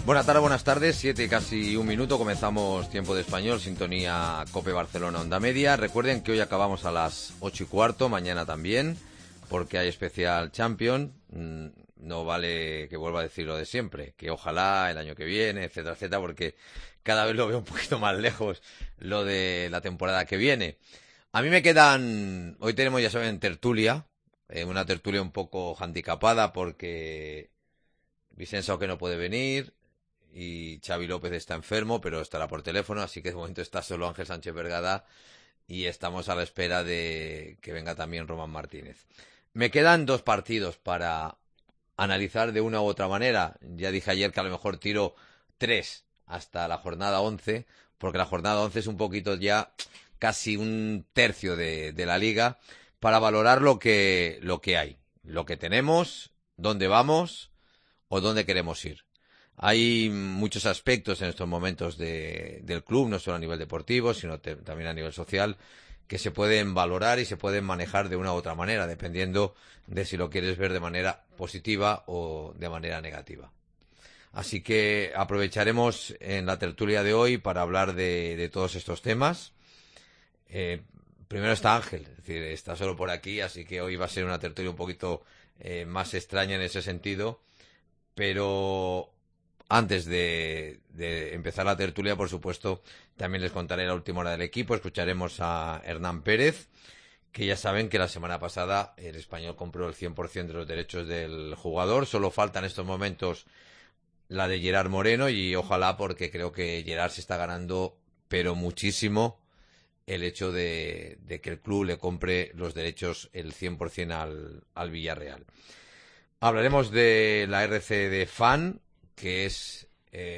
Buenas tardes, buenas tardes, 7 y casi un minuto, comenzamos Tiempo de Español, sintonía COPE Barcelona Onda Media. Recuerden que hoy acabamos a las 8:15, mañana también, porque hay especial Champions. No vale que vuelva a decir lo de siempre, que ojalá el año que viene, etcétera, etcétera, porque cada vez lo veo un poquito más lejos lo de la temporada que viene. A mí me quedan, hoy tenemos, ya saben, tertulia, una tertulia un poco handicapada porque Vicenzo que no puede venir y Xavi López está enfermo, pero estará por teléfono, así que de momento está solo Ángel Sánchez Vergada y estamos a la espera de que venga también Román Martínez. Me quedan 2 partidos para analizar de una u otra manera. Ya dije ayer que a lo mejor tiro 3 hasta la jornada 11, porque la jornada 11 es un poquito ya casi un tercio de la liga, para valorar lo que hay, lo que tenemos, dónde vamos o dónde queremos ir. Hay muchos aspectos en estos momentos del club, no solo a nivel deportivo, sino también a nivel social, que se pueden valorar y se pueden manejar de una u otra manera, dependiendo de si lo quieres ver de manera positiva o de manera negativa. Así que aprovecharemos en la tertulia de hoy para hablar de todos estos temas. Primero está Ángel, es decir, está solo por aquí, así que hoy va a ser una tertulia un poquito más extraña en ese sentido, pero antes de empezar la tertulia, por supuesto, también les contaré la última hora del equipo. Escucharemos a Hernán Pérez, que ya saben que la semana pasada el Español compró el 100% de los derechos del jugador. Solo falta en estos momentos la de Gerard Moreno y ojalá, porque creo que Gerard se está ganando, pero muchísimo, el hecho de que el club le compre los derechos el 100% al Villarreal. Hablaremos de la RC de Fan, que es,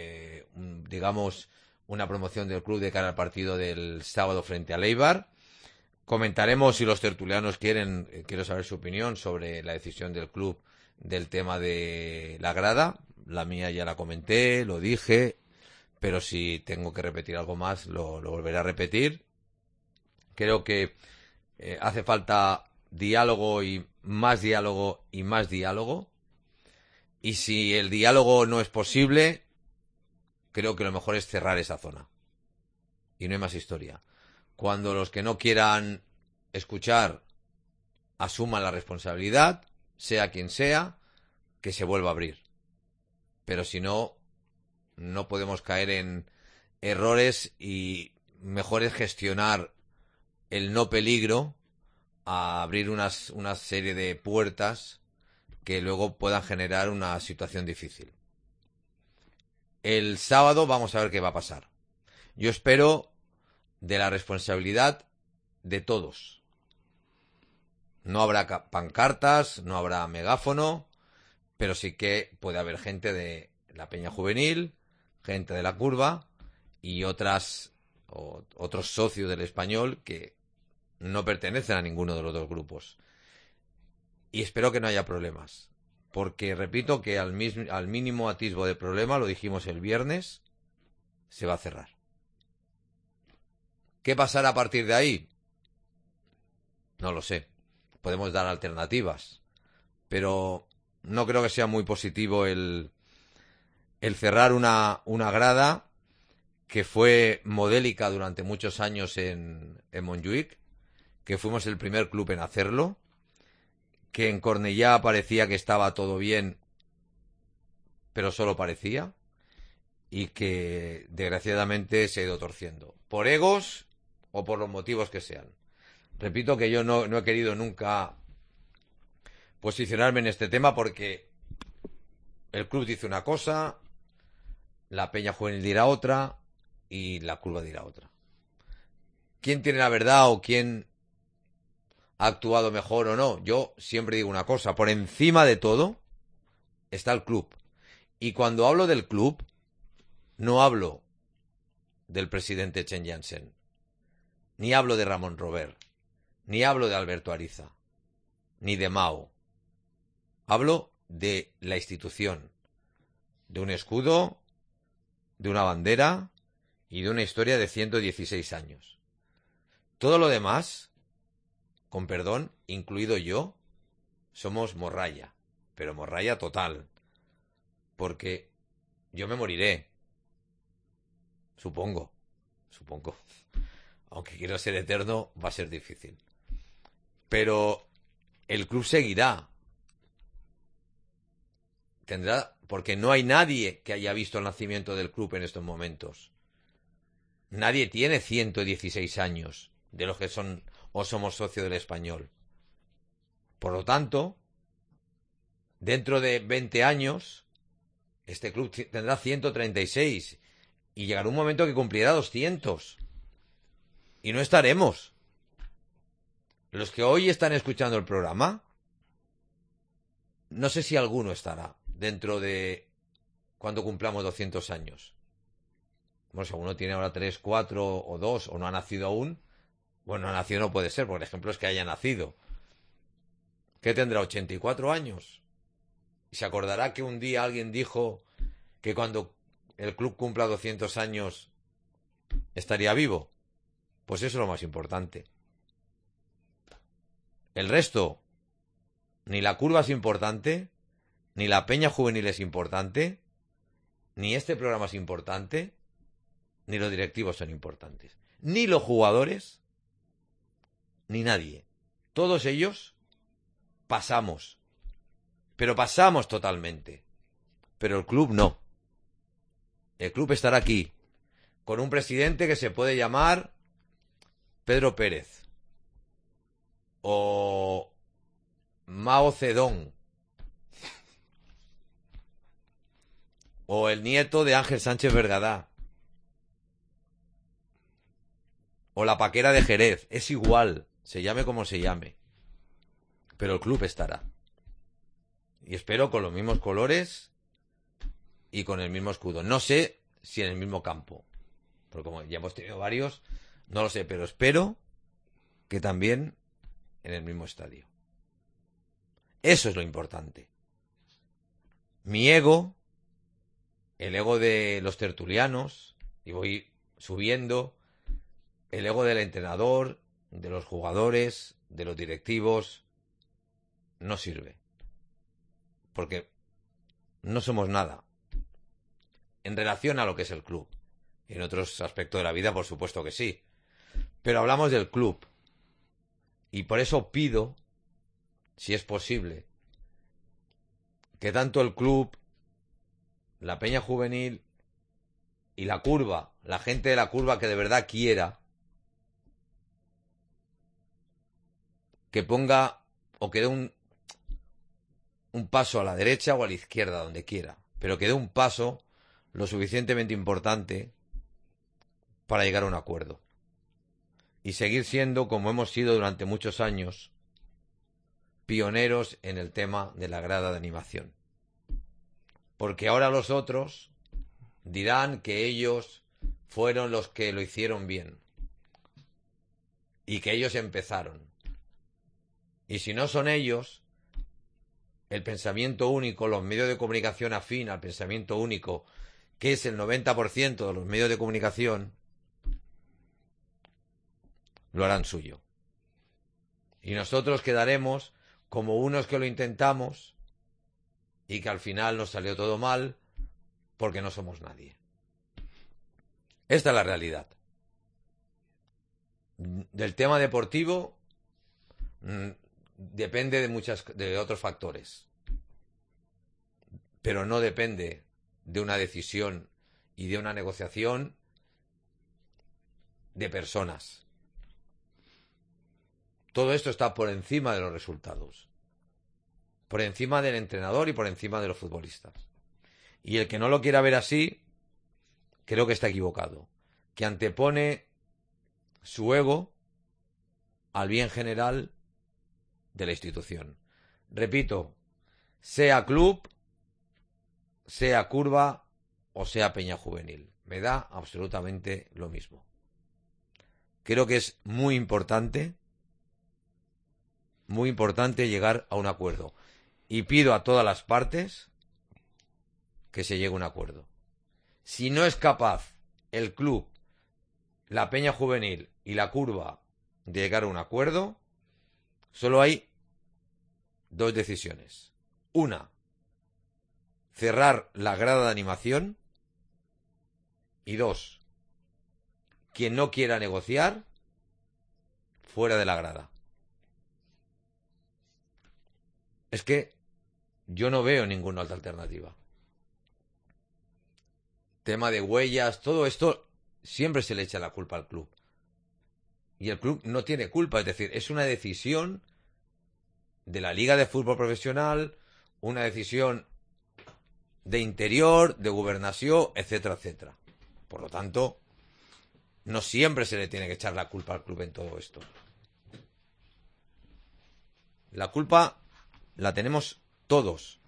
digamos, una promoción del club de cara al partido del sábado frente al Eibar. Comentaremos, si los tertulianos quieren, quiero saber su opinión sobre la decisión del club del tema de la grada. La mía ya la comenté, lo dije, pero si tengo que repetir algo más, lo volveré a repetir. Creo que hace falta diálogo y más diálogo y más diálogo. Y si el diálogo no es posible, creo que lo mejor es cerrar esa zona. Y no hay más historia. Cuando los que no quieran escuchar asuman la responsabilidad, sea quien sea, que se vuelva a abrir. Pero si no, no podemos caer en errores y mejor es gestionar el no peligro a abrir una serie de puertas que luego puedan generar una situación difícil. El sábado vamos a ver qué va a pasar. Yo espero de la responsabilidad de todos. No habrá pancartas, no habrá megáfono, pero sí que puede haber gente de la Peña Juvenil, gente de la Curva y otros socios del Español que no pertenecen a ninguno de los dos grupos. Y espero que no haya problemas, porque repito que al mínimo atisbo de problema, lo dijimos el viernes, se va a cerrar. ¿Qué pasará a partir de ahí? No lo sé. Podemos dar alternativas, pero no creo que sea muy positivo el cerrar una grada que fue modélica durante muchos años en Montjuïc, que fuimos el primer club en hacerlo, que en Cornellá parecía que estaba todo bien, pero solo parecía, y que desgraciadamente se ha ido torciendo, por egos o por los motivos que sean. Repito que yo no he querido nunca posicionarme en este tema porque el club dice una cosa, la Peña Juvenil dirá otra y la Curva dirá otra. ¿Quién tiene la verdad o quién ha actuado mejor o no? Yo siempre digo una cosa, por encima de todo está el club. Y cuando hablo del club, no hablo del presidente Chen Jansen, ni hablo de Ramón Robert, ni hablo de Alberto Ariza, ni de Mao. Hablo de la institución, de un escudo, de una bandera y de una historia de 116 años. Todo lo demás, con perdón, incluido yo, somos morralla, pero morralla total, porque yo me moriré. Supongo. Aunque quiero ser eterno, va a ser difícil. Pero el club seguirá. Porque no hay nadie que haya visto el nacimiento del club en estos momentos. Nadie tiene 116 años de los que son o somos socios del Español. Por lo tanto, dentro de 20 años, este club tendrá 136 y llegará un momento que cumplirá 200. Y no estaremos. Los que hoy están escuchando el programa, no sé si alguno estará dentro de cuando cumplamos 200 años. Bueno, si alguno tiene ahora 3, 4 o 2 o no ha nacido aún, bueno, no ha nacido no puede ser, porque el ejemplo es que haya nacido. ¿Qué tendrá? 84 años. Y se acordará que un día alguien dijo que cuando el club cumpla 200 años estaría vivo. Pues eso es lo más importante. El resto, ni la curva es importante, ni la peña juvenil es importante, ni este programa es importante, ni los directivos son importantes, ni los jugadores, ni nadie. Todos ellos pasamos, pero pasamos totalmente. Pero el club no. El club estará aquí, con un presidente que se puede llamar Pedro Pérez o Mao Zedong o el nieto de Ángel Sánchez Vergadá o la Paquera de Jerez. Es igual, se llame como se llame, pero el club estará. Y espero con los mismos colores y con el mismo escudo. No sé si en el mismo campo, porque como ya hemos tenido varios, no lo sé, pero espero que también en el mismo estadio. Eso es lo importante. Mi ego, el ego de los tertulianos, y voy subiendo, el ego del entrenador, de los jugadores, de los directivos, no sirve. Porque no somos nada en relación a lo que es el club. En otros aspectos de la vida, por supuesto que sí. Pero hablamos del club. Y por eso pido, si es posible, que tanto el club, la peña juvenil y la curva, la gente de la curva que de verdad quiera, que ponga o que dé un paso a la derecha o a la izquierda, donde quiera, pero que dé un paso lo suficientemente importante para llegar a un acuerdo. Y seguir siendo, como hemos sido durante muchos años, pioneros en el tema de la grada de animación. Porque ahora los otros dirán que ellos fueron los que lo hicieron bien. Y que ellos empezaron. Y si no son ellos, el pensamiento único, los medios de comunicación afín al pensamiento único, que es el 90% de los medios de comunicación, lo harán suyo. Y nosotros quedaremos como unos que lo intentamos y que al final nos salió todo mal porque no somos nadie. Esta es la realidad. Del tema deportivo depende de otros factores, pero no depende de una decisión y de una negociación de personas. Todo esto está por encima de los resultados, por encima del entrenador y por encima de los futbolistas. Y el que no lo quiera ver así, creo que está equivocado, que antepone su ego al bien general de la institución. Repito, sea club, sea curva o sea peña juvenil, me da absolutamente lo mismo. Creo que es muy importante llegar a un acuerdo. Y pido a todas las partes que se llegue a un acuerdo. Si no es capaz el club, la peña juvenil y la curva de llegar a un acuerdo, solo hay dos decisiones. Una, cerrar la grada de animación Y 2, quien no quiera negociar, fuera de la grada. Es que yo no veo ninguna otra alternativa. Tema de huellas, todo esto siempre se le echa la culpa al club. Y el club no tiene culpa, es decir, es una decisión de la Liga de Fútbol Profesional, una decisión de interior, de gobernación, etcétera, etcétera. Por lo tanto, no siempre se le tiene que echar la culpa al club en todo esto. La culpa la tenemos todos,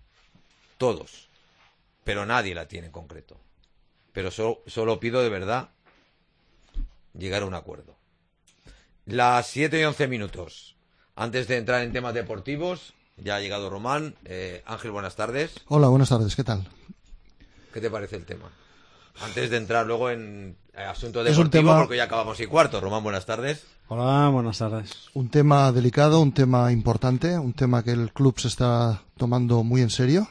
pero nadie la tiene en concreto. Pero solo pido de verdad llegar a un acuerdo. Las 7:11. Antes de entrar en temas deportivos, ya ha llegado Román. Ángel, buenas tardes. Hola, buenas tardes, ¿qué tal? ¿Qué te parece el tema? Antes de entrar luego en asuntos deportivos, porque ya acabamos 1:15. Román, buenas tardes. Hola, buenas tardes. Un tema delicado, un tema importante, un tema que el club se está tomando muy en serio.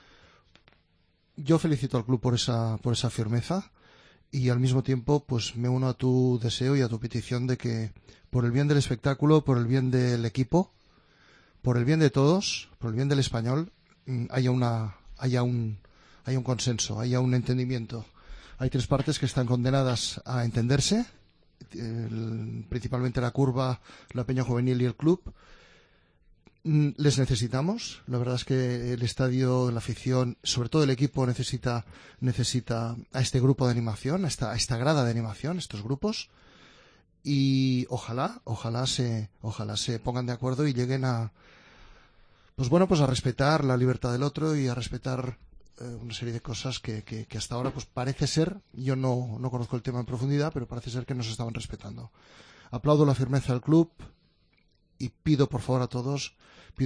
Yo felicito al club por esa firmeza y al mismo tiempo pues me uno a tu deseo y a tu petición de que por el bien del espectáculo, por el bien del equipo, por el bien de todos, por el bien del Español, haya un consenso, haya un entendimiento. Hay 3 partes que están condenadas a entenderse, principalmente la curva, la Peña Juvenil y el club. Les necesitamos. La verdad es que el estadio, la afición, sobre todo el equipo, necesita a este grupo de animación, a esta grada de animación, estos grupos. Y ojalá se pongan de acuerdo y lleguen a respetar la libertad del otro y a respetar una serie de cosas que hasta ahora pues parece ser, yo no conozco el tema en profundidad, pero parece ser que no se estaban respetando. Aplaudo la firmeza del club y pido por favor a todos,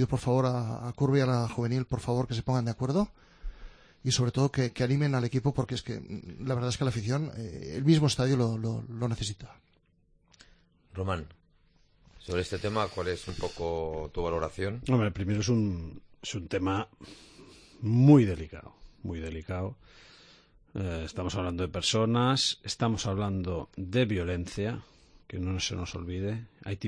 a Curva y a la Juvenil, por favor, que se pongan de acuerdo y sobre todo que animen al equipo, porque es que la verdad es que la afición, el mismo estadio lo necesita. Román, sobre este tema, ¿cuál es un poco tu valoración? Hombre, primero es un tema muy delicado, muy delicado. Estamos hablando de personas, estamos hablando de violencia, que no se nos olvide.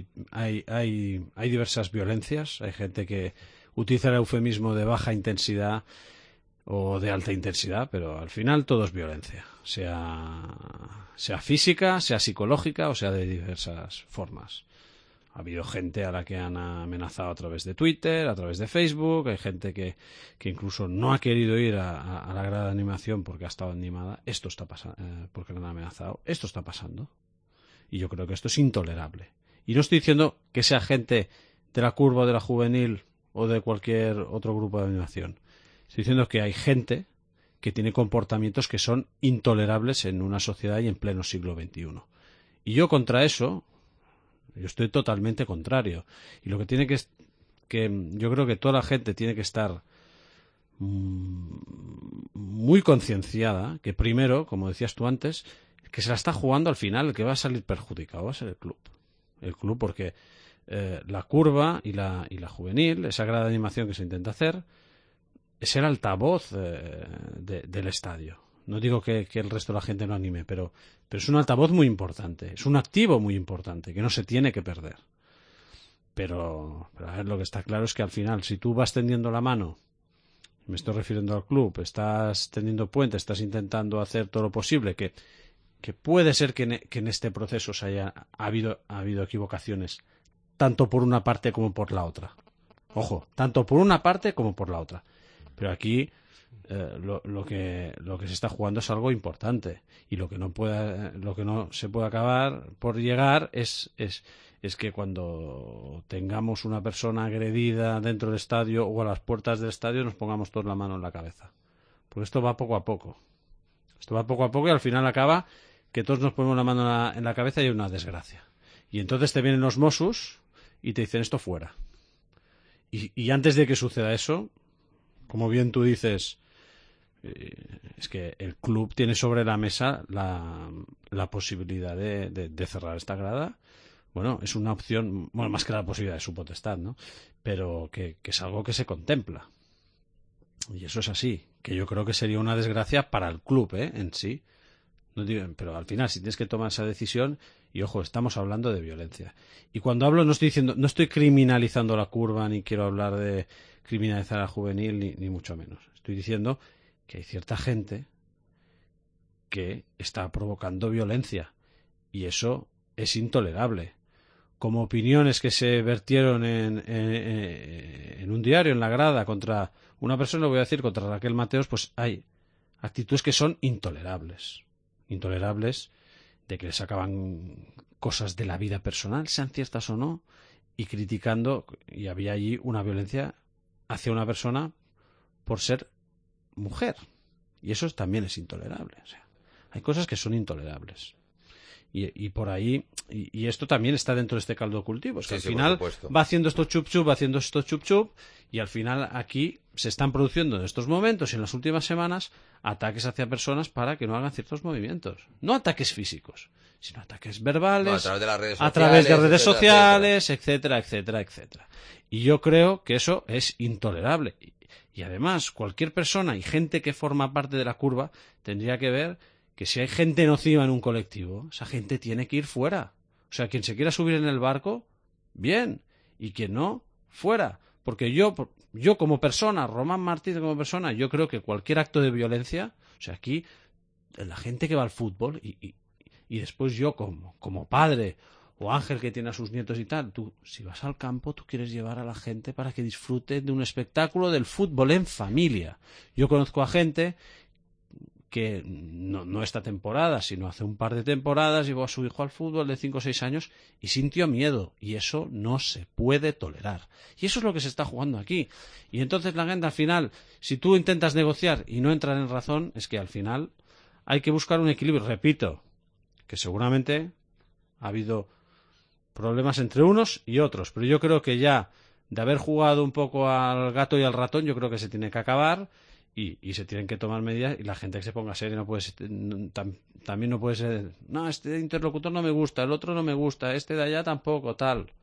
Hay diversas violencias. Hay gente que utiliza el eufemismo de baja intensidad o de alta intensidad, pero al final todo es violencia, sea física, sea psicológica o sea de diversas formas. Ha habido gente a la que han amenazado a través de Twitter, a través de Facebook. Hay gente que incluso no ha querido ir a la grada de animación porque ha estado animada. Esto está pasando, porque le han amenazado. Esto está pasando. Y yo creo que esto es intolerable. Y no estoy diciendo que sea gente de la Curva, de la Juvenil o de cualquier otro grupo de animación. Estoy diciendo que hay gente que tiene comportamientos que son intolerables en una sociedad y en pleno siglo XXI. Y yo contra eso, yo estoy totalmente contrario. Y lo que tiene que yo creo que toda la gente tiene que estar muy concienciada, que primero, como decías tú antes, que se la está jugando al final, el que va a salir perjudicado va a ser el club. El club porque la Curva y la Juvenil, esa grada de animación que se intenta hacer, es el altavoz del estadio. No digo que el resto de la gente no anime, pero es un altavoz muy importante, es un activo muy importante que no se tiene que perder. Pero a ver, lo que está claro es que al final, si tú vas tendiendo la mano, me estoy refiriendo al club, estás tendiendo puentes, estás intentando hacer todo lo posible, que puede ser que en este proceso ha habido equivocaciones, tanto por una parte como por la otra. Ojo, tanto por una parte como por la otra. Pero aquí lo que se está jugando es algo importante, y lo que no se puede acabar por llegar es que cuando tengamos una persona agredida dentro del estadio o a las puertas del estadio nos pongamos todos la mano en la cabeza. Porque esto va poco a poco. Y al final acaba que todos nos ponemos la mano en la cabeza y hay una desgracia. Y entonces te vienen los Mossos y te dicen esto fuera. Y antes de que suceda eso, como bien tú dices, es que el club tiene sobre la mesa la posibilidad de cerrar esta grada. Bueno, es una opción, bueno, más que la posibilidad de su potestad, ¿no? Pero que es algo que se contempla. Y eso es así, que yo creo que sería una desgracia para el club, en sí. No digo, pero al final, si tienes que tomar esa decisión, y ojo, estamos hablando de violencia. Y cuando hablo, no estoy criminalizando la curva, ni quiero hablar de criminalizar a la juvenil, ni mucho menos. Estoy diciendo que hay cierta gente que está provocando violencia, y eso es intolerable. Como opiniones que se vertieron en un diario, en La Grada, contra una persona, lo voy a decir, contra Raquel Mateos, pues hay actitudes que son intolerables. Intolerables de que le sacaban cosas de la vida personal, sean ciertas o no, y criticando, y había allí una violencia hacia una persona por ser mujer. Y eso también es intolerable. O sea, hay cosas que son intolerables. Y por ahí, y esto también está dentro de este caldo de cultivo. Es que al final va haciendo esto chup chup, y al final aquí se están produciendo en estos momentos y en las últimas semanas ataques hacia personas para que no hagan ciertos movimientos. No ataques físicos, sino ataques verbales, a través de redes sociales, etcétera. Y yo creo que eso es intolerable. Y además, cualquier persona y gente que forma parte de la curva tendría que ver que si hay gente nociva en un colectivo, esa gente tiene que ir fuera. O sea, quien se quiera subir en el barco, bien. Y quien no, fuera. Porque yo como persona, Román Martínez como persona, yo creo que cualquier acto de violencia, o sea, aquí la gente que va al fútbol y después yo como padre o Ángel que tiene a sus nietos y tal, tú si vas al campo tú quieres llevar a la gente para que disfruten de un espectáculo del fútbol en familia. Yo conozco a gente que no esta temporada, sino hace un par de temporadas llevó a su hijo al fútbol de 5 o 6 años y sintió miedo, y eso no se puede tolerar. Y eso es lo que se está jugando aquí. Y entonces la gente al final, si tú intentas negociar y no entrar en razón, es que al final hay que buscar un equilibrio. Repito, que seguramente ha habido problemas entre unos y otros, pero yo creo que ya de haber jugado un poco al gato y al ratón, yo creo que se tiene que acabar. Y se tienen que tomar medidas, y la gente que se ponga seria no puede también no puede ser, no, este interlocutor no me gusta, el otro no me gusta, este de allá tampoco, tal.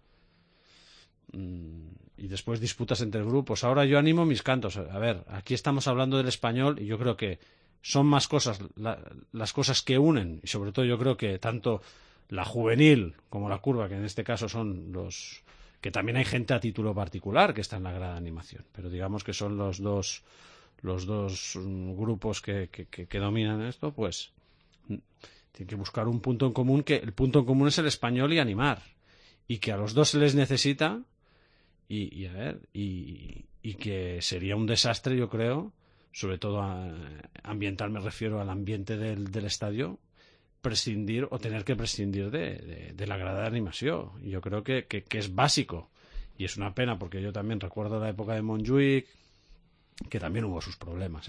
Y después disputas entre grupos. Ahora yo animo mis cantos. A ver, aquí estamos hablando del Español y yo creo que son más cosas las cosas que unen, y sobre todo yo creo que tanto la juvenil como la curva, que en este caso son los que también hay gente a título particular que está en la grada de animación, pero digamos que son los dos grupos que dominan esto, pues tienen que buscar un punto en común, que el punto en común es el Español y animar, y que a los dos se les necesita, y que sería un desastre, yo creo, sobre todo ambiental, me refiero al ambiente del estadio, prescindir o tener que prescindir de la grada de animación. Y yo creo que es básico, y es una pena porque yo también recuerdo la época de Montjuïc, que también hubo sus problemas,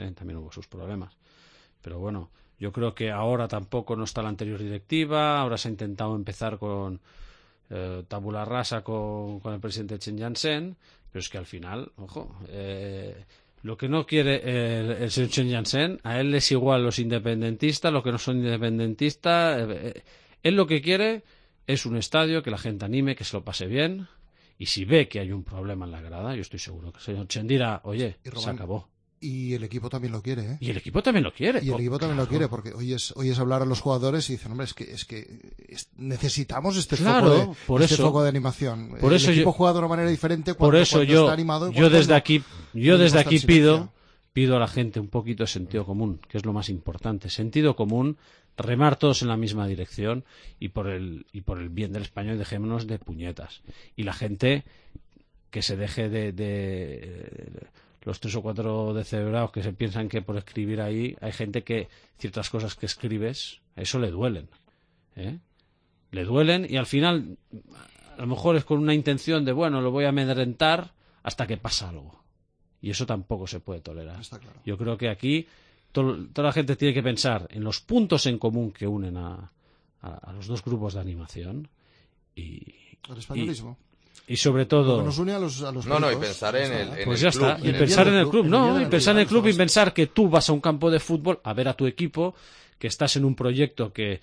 pero bueno, yo creo que ahora tampoco no está la anterior directiva. Ahora se ha intentado empezar con tabula rasa con el presidente Chen Yansen, pero es que al final, ojo, lo que no quiere el señor Chen Yansen, a él es igual los independentistas, los que no son independentistas. Él lo que quiere es un estadio que la gente anime, que se lo pase bien. Y si ve que hay un problema en la grada, yo estoy seguro que el señor Chen dirá, oye, Román, se acabó. Y el equipo también lo quiere, ¿eh? Y el equipo también lo quiere. Y el equipo también lo quiere, porque hoy es hablar a los jugadores y dicen, hombre, es que necesitamos este foco de animación. Por eso el equipo juega de una manera diferente cuando está animado. Yo desde aquí pido a la gente un poquito de sentido común, que es lo más importante. Sentido común, remar todos en la misma dirección, y por el bien del Español dejémonos de puñetas. Y la gente que se deje de los 3 o 4 descerebrados que se piensan que por escribir ahí, hay gente que ciertas cosas que escribes, a eso le duelen. Le duelen, y al final a lo mejor es con una intención de, bueno, lo voy a amedrentar hasta que pasa algo. Y eso tampoco se puede tolerar. Está claro. Yo creo que aquí toda la gente tiene que pensar en los puntos en común que unen a los dos grupos de animación y el españolismo. Y sobre todo... Lo que nos une a los y pensar en el club. Pues ya está, y pensar en el club, y pensar en el club, y pensar que tú vas a un campo de fútbol a ver a tu equipo, que estás en un proyecto que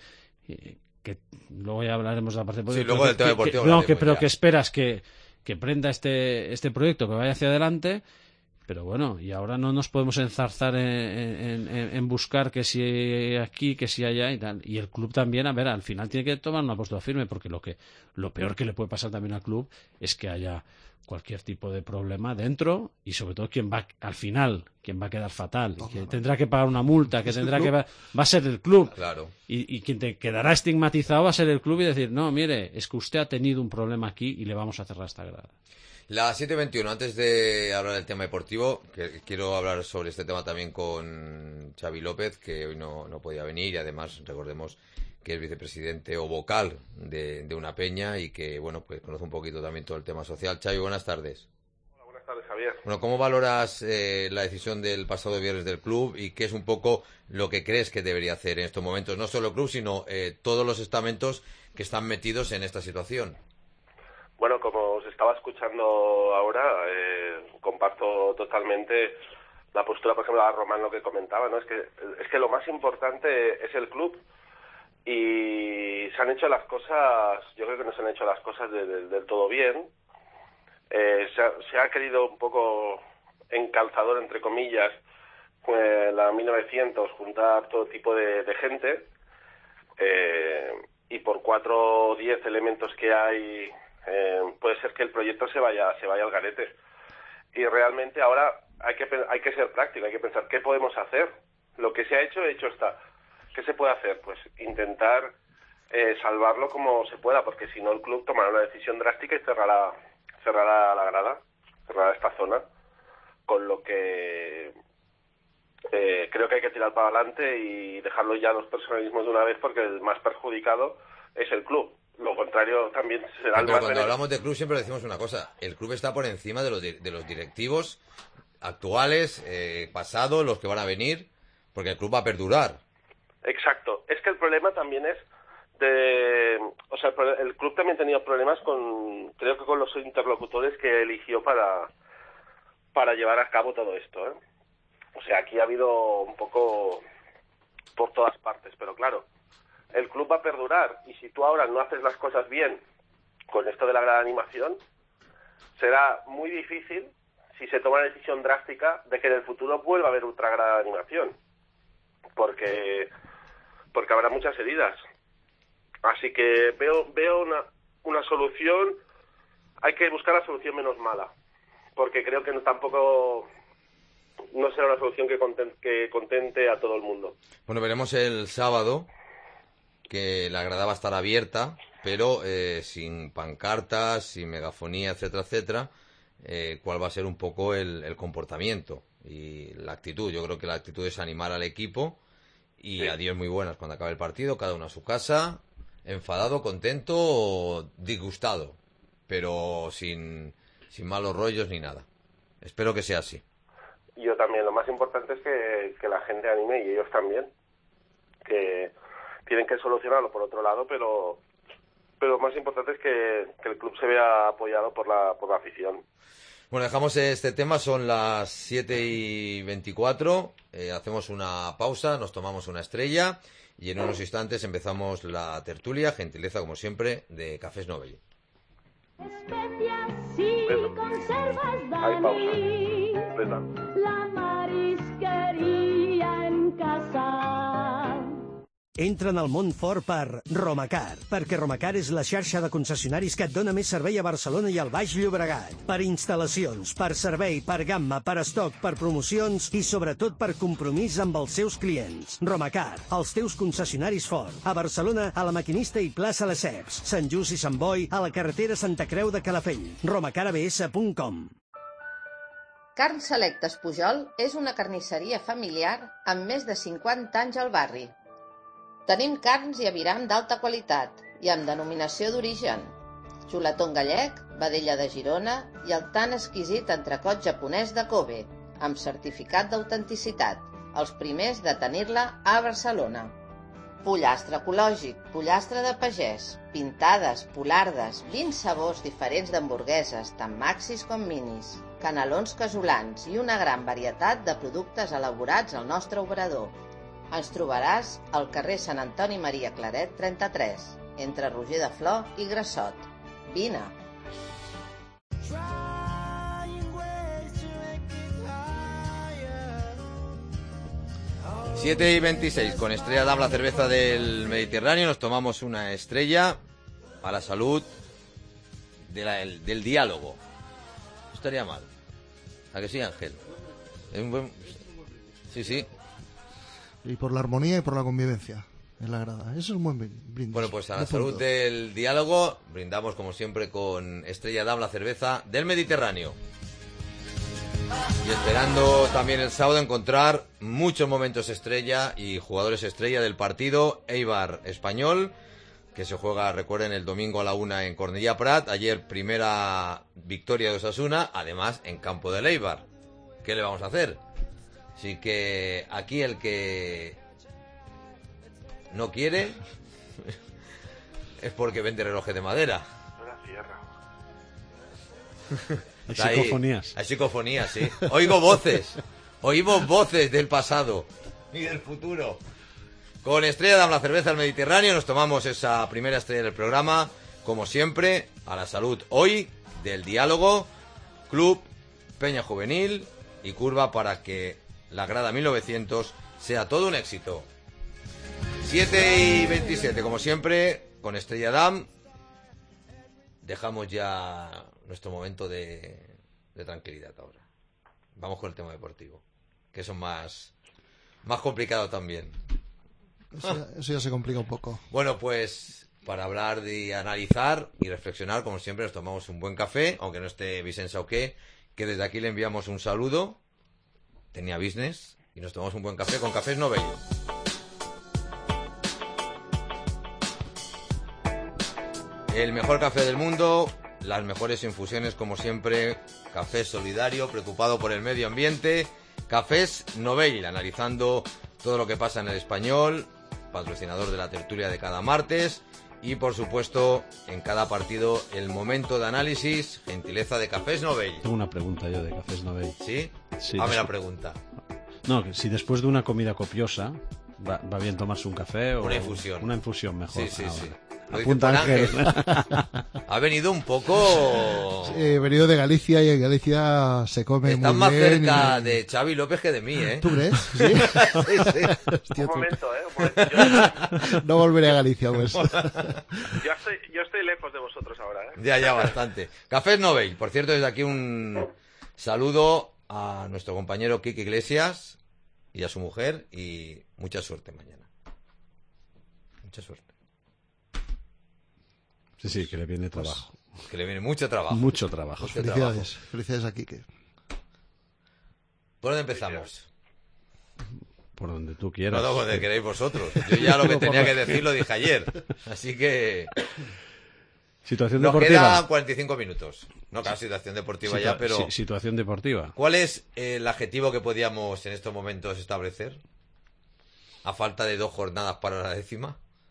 luego ya hablaremos de la parte deportiva. Sí, luego del tema deportivo. Pero que esperas que prenda este proyecto, que vaya hacia adelante, Pero bueno, y ahora no nos podemos enzarzar en buscar que si aquí, que si allá y tal. Y el club también, a ver, al final tiene que tomar una postura firme, porque lo peor que le puede pasar también al club es que haya cualquier tipo de problema dentro, y sobre todo quien va a quedar fatal, y que tendrá que pagar una multa, que tendrá que va a ser el club. Claro. Y quien te quedará estigmatizado va a ser el club y decir, no, mire, es que usted ha tenido un problema aquí y le vamos a cerrar esta grada. Las 7:21, antes de hablar del tema deportivo, que quiero hablar sobre este tema también con Xavi López, que hoy no podía venir, y además recordemos que es vicepresidente o vocal de una peña y que, bueno, pues conoce un poquito también todo el tema social. Xavi, buenas tardes. Hola, buenas tardes, Javier. Bueno, ¿cómo valoras la decisión del pasado viernes del club y qué es un poco lo que crees que debería hacer en estos momentos? No solo el club, sino todos los estamentos que están metidos en esta situación. Bueno, como os estaba escuchando ahora, comparto totalmente la postura, por ejemplo, a Román, lo que comentaba, ¿no? Es que lo más importante es el club, y se han hecho las cosas, yo creo que no se han hecho las cosas del todo bien. Se ha querido un poco encalzador, entre comillas, la 1900, juntar todo tipo de gente, y por 4 o 10 elementos que hay, puede ser que el proyecto se vaya al garete. Y realmente ahora hay que ser práctico, hay que pensar qué podemos hacer. Lo que se ha hecho está. ¿Qué se puede hacer? Pues intentar salvarlo como se pueda, porque si no el club tomará una decisión drástica y cerrará la grada, cerrará esta zona, con lo que creo que hay que tirar para adelante y dejarlo ya los personalismos de una vez, porque el más perjudicado es el club. Lo contrario también será el más... Cuando hablamos de club siempre decimos una cosa: el club está por encima de los directivos actuales, pasados, los que van a venir, porque el club va a perdurar. Exacto. Es que el problema también es o sea, el club también ha tenido problemas creo que con los interlocutores que eligió para llevar a cabo todo esto, ¿eh? O sea, aquí ha habido un poco por todas partes, pero claro, el club va a perdurar, y si tú ahora no haces las cosas bien con esto de la gran animación, será muy difícil, si se toma una decisión drástica, de que en el futuro vuelva a haber otra gran animación, porque habrá muchas heridas. Así que veo una solución. Hay que buscar la solución menos mala, porque creo que tampoco no será una solución que contente a todo el mundo. Bueno, veremos el sábado, que la grada va a estar abierta, pero sin pancartas, sin megafonía, etcétera, etcétera. Cuál va a ser un poco el comportamiento y la actitud. Yo creo que la actitud es animar al equipo y sí. Adiós muy buenas cuando acabe el partido, cada uno a su casa, enfadado, contento o disgustado, pero sin malos rollos ni nada. Espero que sea así. Yo también. Lo más importante es que la gente anime, y ellos también, que tienen que solucionarlo por otro lado, pero lo más importante es que el club se vea apoyado por la afición. Bueno, dejamos este tema, son las 7:24, hacemos una pausa, nos tomamos una estrella y en unos instantes empezamos la tertulia, gentileza como siempre, de Cafés Novelli. Especias y conservas, Hay pausa. Dani, la marisqueria en casa. Entra en el món fort per Romacar, perquè Romacar és la xarxa de concessionaris que et dona més servei a Barcelona i al Baix Llobregat. Per instal·lacions, per servei, per gamma, per estoc, per promocions i sobretot per compromís amb els seus clients. Romacar, els teus concessionaris fort. A Barcelona, a la Maquinista i plaça Lesseps. Sant Just i Sant Boi, a la carretera Santa Creu de Calafell. romacarabs.com. Carns Selectes Pujol és una carnisseria familiar amb més de 50 anys al barri. Tenim carns i aviram d'alta qualitat i amb denominació d'origen. Xuletón gallec, vedella de Girona i el tan exquisit entrecot japonès de Kobe, amb certificat d'autenticitat, els primers de tenir-la a Barcelona. Pollastre ecològic, pollastre de pagès, pintades, polardes, 20 sabors diferents d'hamburgueses, tant maxis com minis, canelons casolans i una gran varietat de productes elaborats al nostre obrador. Ens trobaràs al carrer Sant Antoni Maria Claret 33, entre Roger de Flor i Grassot. Vine! 7:26, con Estrella Damm, la cerveza del Mediterráneo. Nos tomamos una estrella a la salud del diálogo. No estaría mal. ¿A que sí, Ángel? Es un buen... Sí, sí. Y por la armonía y por la convivencia en la grada. Eso es un buen brindis. Bueno, pues a la De salud punto. del diálogo brindamos como siempre con Estrella Damm, la cerveza del Mediterráneo. Y esperando también el sábado encontrar muchos momentos estrella y jugadores estrella del partido Eibar Español, que se juega, recuerden, el domingo a la 1 en Cornellà Prat. Ayer primera victoria de Osasuna, además en campo del Eibar. ¿Qué le vamos a hacer? Así que aquí el que no quiere es porque vende relojes de madera. Una sierra. Hay Está ahí. psicofonías. Hay psicofonías, sí. Oigo voces. Oímos voces del pasado y del futuro. Con Estrella Damm, la cerveza del Mediterráneo, nos tomamos esa primera estrella del programa, como siempre, a la salud hoy del diálogo, Club, Peña Juvenil y Curva, para que la grada 1900 sea todo un éxito. 7:27, como siempre, con Estrella Damm. Dejamos ya nuestro momento de tranquilidad ahora. Vamos con el tema deportivo, que eso es más complicado también. Eso ya se complica un poco. Bueno, pues para hablar de analizar y reflexionar, como siempre, nos tomamos un buen café, aunque no esté Vicent Sauqué, que desde aquí le enviamos un saludo. Tenía business y nos tomamos un buen café con Cafés Novell. El mejor café del mundo, las mejores infusiones, como siempre, café solidario, preocupado por el medio ambiente. Cafés Novell, analizando todo lo que pasa en el Español, patrocinador de la tertulia de cada martes. Y, por supuesto, en cada partido, el momento de análisis, gentileza de Cafés Novell. Tengo una pregunta yo de Cafés Novell. ¿Sí? Sí, Hazme sí. la pregunta. No, que si después de una comida copiosa va bien tomarse un café o Una infusión. Una infusión mejor. Sí, sí, Ah, sí. vale. Lo dice Apunta, Juan Ángel. Ha venido un poco... He venido de Galicia y en Galicia se come Estás muy más bien. cerca y- de Xavi López que de mí, ¿eh? ¿Tú crees? ¿Sí? Sí, sí. Hostia, Un tú. momento, un momento. No volveré a Galicia, pues. Yo estoy lejos de vosotros ahora, Ya, bastante. Cafés Novell. Por cierto, desde aquí un saludo a nuestro compañero Kike Iglesias y a su mujer, y mucha suerte mañana. Mucha suerte. Sí, que le viene trabajo. Que le viene mucho trabajo. Mucho trabajo. Mucho trabajo. Felicidades. Felicidades a Quique. ¿Por dónde empezamos? Por donde tú quieras. No, donde queréis vosotros. Yo ya lo que tenía que decir lo dije ayer. Así que Situación nos deportiva. quedan 45 minutos. No, claro, situación deportiva ya, pero... Situación deportiva. ¿Cuál es el adjetivo que podíamos en estos momentos establecer? A falta de 2 jornadas para la 10ª.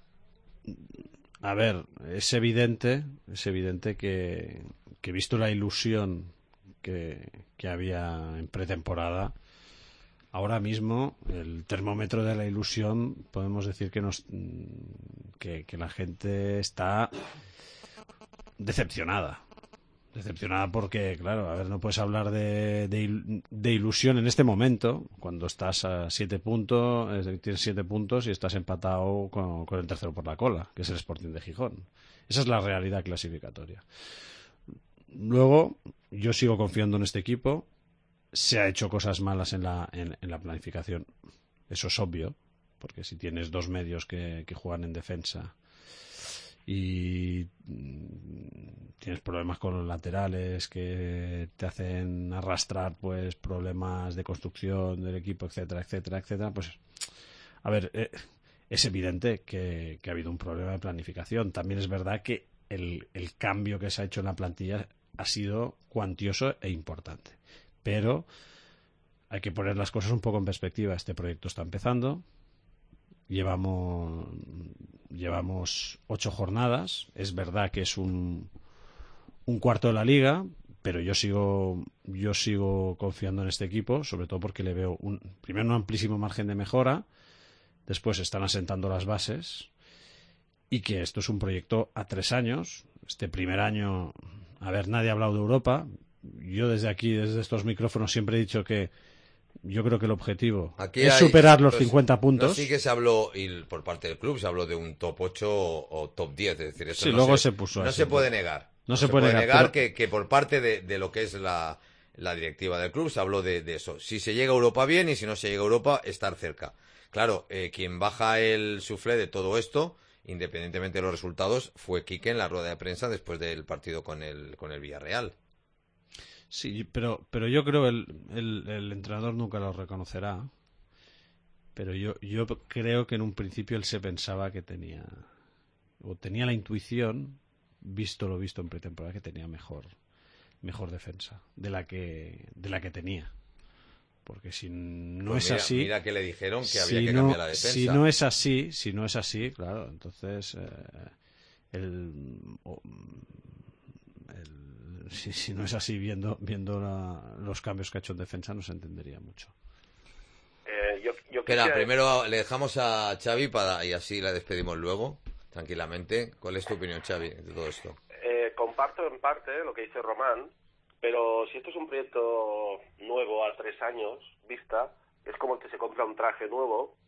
A ver, es evidente que visto la ilusión que había en pretemporada, ahora mismo el termómetro de la ilusión podemos decir que la gente está decepcionada porque, claro, a ver, no puedes hablar de ilusión en este momento cuando estás a 7 puntos, tienes 7 puntos y estás empatado con el tercero por la cola, que es el Sporting de Gijón. Esa es la realidad clasificatoria. Luego, yo sigo confiando en este equipo. Se ha hecho cosas malas en la planificación. Eso es obvio, porque si tienes 2 medios que juegan en defensa y tienes problemas con los laterales que te hacen arrastrar pues problemas de construcción del equipo, etcétera, etcétera, etcétera, pues a ver, es evidente que ha habido un problema de planificación. También es verdad que el cambio que se ha hecho en la plantilla ha sido cuantioso e importante, pero hay que poner las cosas un poco en perspectiva. Este proyecto está empezando. Llevamos 8 jornadas. Es verdad que es un cuarto de la liga, pero yo sigo confiando en este equipo, sobre todo porque le veo primero un amplísimo margen de mejora, después están asentando las bases y que esto es un proyecto a 3 años. Este primer año, a ver, nadie ha hablado de Europa. Yo desde aquí, desde estos micrófonos, siempre he dicho que yo creo que el objetivo Aquí es superar los pues, 50 puntos. No, sí que se habló, y por parte del club se habló de un top 8 o top 10, es decir, eso Sí, no luego se puso no así, se puede ¿no? negar. No se puede negar, pero... que por parte de lo que es la directiva del club se habló de eso. Si se llega a Europa, bien, y si no se llega a Europa, estar cerca. Claro, quien baja el suflé de todo esto, independientemente de los resultados, fue Quique en la rueda de prensa después del partido con el Villarreal. Sí, pero yo creo que el entrenador nunca lo reconocerá. Pero yo creo que en un principio él se pensaba que tenía la intuición, visto lo visto en pretemporada, que tenía mejor defensa de la que tenía. Porque si no Pues es así, mira que le dijeron que había que cambiar la defensa. Si no es así, claro, entonces si no es así, viendo los cambios que ha hecho en defensa, no se entendería mucho. Espera, primero le dejamos a Xavi y así la despedimos luego, tranquilamente. ¿Cuál es tu opinión, Xavi, de todo esto? Comparto en parte lo que dice Román, pero si esto es un proyecto nuevo a 3 años vista, es como el que se compra un traje nuevo.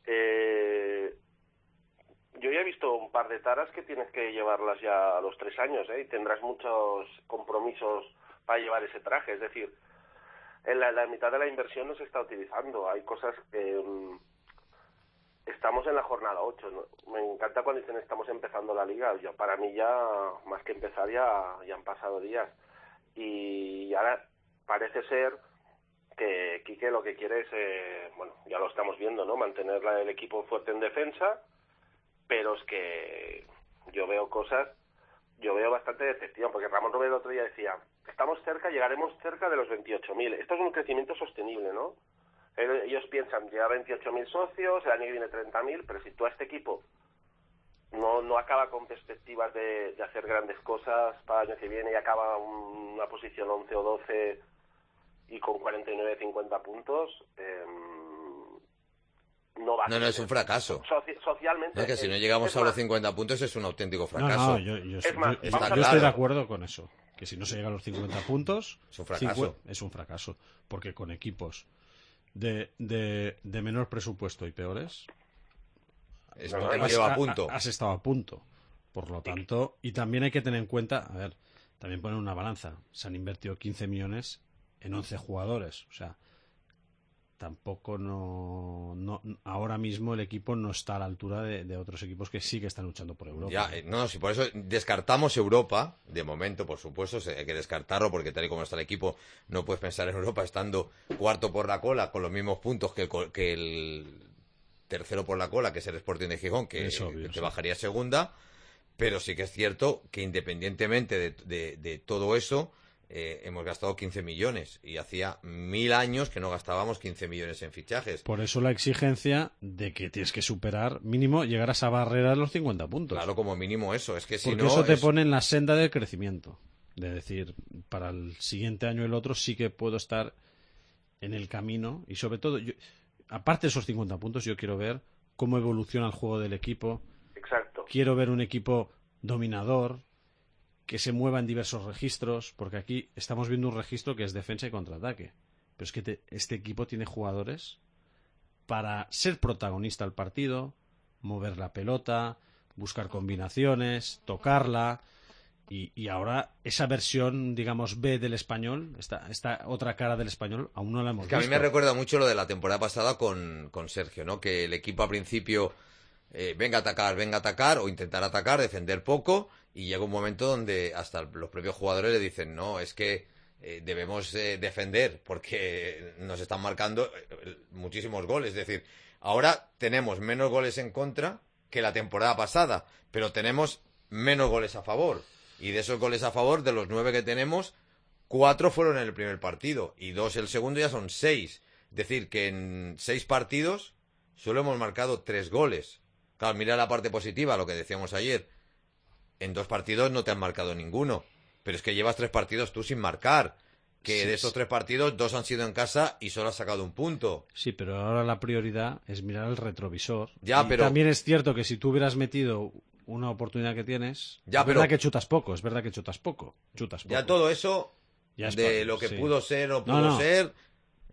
Yo ya he visto un par de taras que tienes que llevarlas ya a los 3 años, y tendrás muchos compromisos para llevar ese traje. Es decir, en la mitad de la inversión no se está utilizando. Hay cosas que... estamos en la jornada 8, ¿no? Me encanta cuando dicen estamos empezando la liga. Para mí ya, más que empezar, ya han pasado días. Y ahora parece ser que Quique lo que quiere es, bueno, ya lo estamos viendo, ¿no? Mantener el equipo fuerte en defensa, pero es que yo veo bastante decepción, porque Ramón Rubén el otro día decía, llegaremos cerca de los 28.000. Esto es un crecimiento sostenible, ¿no? Ellos piensan, llega a 28.000 socios, el año que viene 30.000, pero si tú a este equipo no acaba con perspectivas de hacer grandes cosas para el año que viene y acaba una posición 11 o 12 y con 49, 50 puntos, no va a ser. No, es un fracaso. Socialmente. No, es que si no llegamos a los 50 puntos es un auténtico fracaso. Yo claro. estoy de acuerdo con eso. Que si no se llega a los 50 puntos, es un fracaso. Es un fracaso. Porque con equipos de menor presupuesto y peores, has estado a punto. Por lo tanto, y también hay que tener en cuenta, a ver, también poner una balanza. Se han invertido 15 millones en 11 jugadores. O sea, tampoco ahora mismo el equipo no está a la altura de otros equipos que sí que están luchando por Europa. Ya, si por eso descartamos Europa, de momento, por supuesto, hay que descartarlo, porque tal y como está el equipo, no puedes pensar en Europa estando cuarto por la cola, con los mismos puntos que el tercero por la cola, que es el Sporting de Gijón, que te bajaría a segunda, pero sí que es cierto que independientemente de todo eso, hemos gastado 15 millones y hacía 1000 años que no gastábamos 15 millones en fichajes. Por eso la exigencia de que tienes que superar, mínimo, llegar a esa barrera de los 50 puntos. Claro, como mínimo eso. Es que si porque no, eso te pone en la senda del crecimiento. De decir, para el siguiente año y el otro sí que puedo estar en el camino. Y sobre todo, aparte de esos 50 puntos, yo quiero ver cómo evoluciona el juego del equipo. Exacto. Quiero ver un equipo dominador, que se mueva en diversos registros, porque aquí estamos viendo un registro que es defensa y contraataque. Pero es que este equipo tiene jugadores para ser protagonista del partido, mover la pelota, buscar combinaciones, tocarla, y ahora esa versión, digamos, B del Español, esta otra cara del Español, aún no la hemos visto. Que a mí me recuerda mucho lo de la temporada pasada con Sergio, ¿no? Que el equipo al principio venga a atacar o intentar atacar, defender poco, y llega un momento donde hasta los propios jugadores le dicen, no, es que debemos defender porque nos están marcando muchísimos goles. Es decir, ahora tenemos menos goles en contra que la temporada pasada, pero tenemos menos goles a favor. Y de esos goles a favor, de los 9 que tenemos, 4 fueron en el primer partido y 2 el segundo, ya son 6. Es decir, que en 6 partidos solo hemos marcado 3 goles. Claro, mira la parte positiva, lo que decíamos ayer. En 2 partidos no te han marcado ninguno. Pero es que llevas 3 partidos tú sin marcar. Que sí, de esos 3 partidos, 2 han sido en casa y solo has sacado un punto. Sí, pero ahora la prioridad es mirar el retrovisor. Ya, pero también es cierto que si tú hubieras metido una oportunidad que tienes, ya, es verdad que chutas poco. Ya todo eso, ya de lo que pudo ser o pudo ser,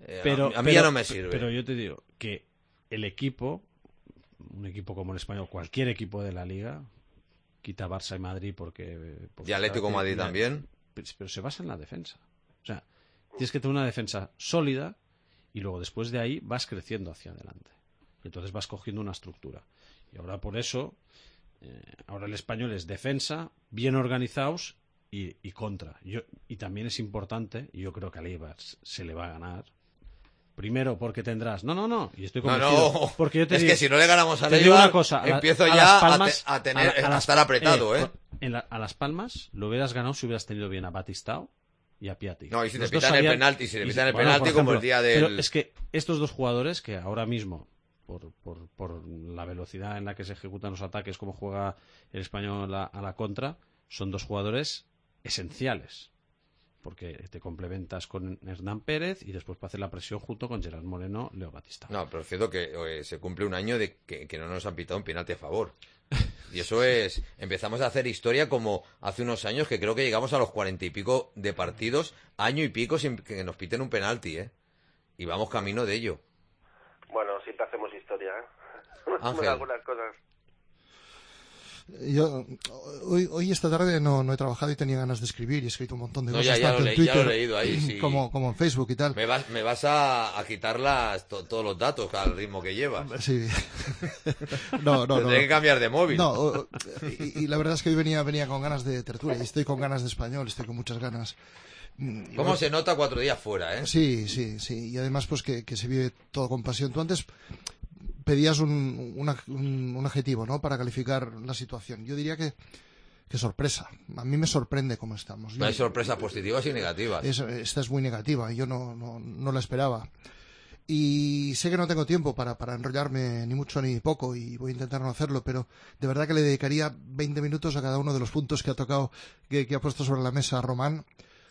a mí ya no me sirve. Pero yo te digo que el equipo, un equipo como el Español, cualquier equipo de la Liga, quita Barça y Madrid porque y Atlético de Madrid también. Pero se basa en la defensa. O sea, tienes que tener una defensa sólida y luego después de ahí vas creciendo hacia adelante. Y entonces vas cogiendo una estructura. Y ahora por eso, ahora el Español es defensa, bien organizados y contra. Y también es importante, y yo creo que al Eibar se le va a ganar. Primero porque tendrás... No, y estoy convencido. No, porque yo te es digo, que si no le ganamos a te digo Eibar, una cosa, empiezo a ya Las Palmas, a estar apretado, a Las Palmas lo hubieras ganado si hubieras tenido bien a Batistao y a Piatti. No, y si te Los dos pitan el sabían- penalti, si le y- pitan el bueno, penalti por como el ejemplo, día del... Pero es que estos dos jugadores que ahora mismo, por la velocidad en la que se ejecutan los ataques, como juega el Español a la contra, son dos jugadores esenciales. Porque te complementas con Hernán Pérez y después para hacer la presión junto con Gerard Moreno, Leo Batista. No, pero es cierto que se cumple un año de que no nos han pitado un penalti a favor. Y eso es... Empezamos a hacer historia como hace unos años, que creo que llegamos a los 40 y pico de partidos, año y pico, sin que nos piten un penalti, ¿eh? Y vamos camino de ello. Bueno, siempre hacemos historia, Ángel. algunas cosas. Yo hoy esta tarde no he trabajado y tenía ganas de escribir y he escrito un montón de No, cosas ya tanto lo en leí, ya Twitter lo he leído ahí, sí. como en Facebook y tal. Me vas a quitar todos los datos al ritmo que llevas. Sí. No. Tendré que cambiar de móvil. No, y la verdad es que hoy venía con ganas de tertulia y estoy con ganas de español, estoy con muchas ganas. ¿Cómo se nota 4 días fuera, eh? Sí. Y además pues que se vive todo con pasión. Tú antes pedías un adjetivo, ¿no? Para calificar la situación. Yo diría que sorpresa. A mí me sorprende cómo estamos. No hay sorpresas positivas y negativas. Esta es muy negativa. Yo no la esperaba. Y sé que no tengo tiempo para enrollarme ni mucho ni poco y voy a intentar no hacerlo, pero de verdad que le dedicaría 20 minutos a cada uno de los puntos que ha tocado, que ha puesto sobre la mesa Román,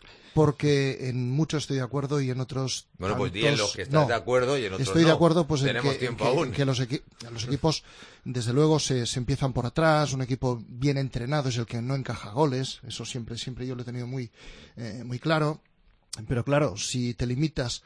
porque en muchos estoy de acuerdo y en otros Bueno, pues di tantos en los que estás de acuerdo y en otros estoy no. de acuerdo pues Tenemos en tiempo aún. que los equipos desde luego se empiezan por atrás. Un equipo bien entrenado es el que no encaja goles, eso siempre yo lo he tenido muy claro, pero claro, si te limitas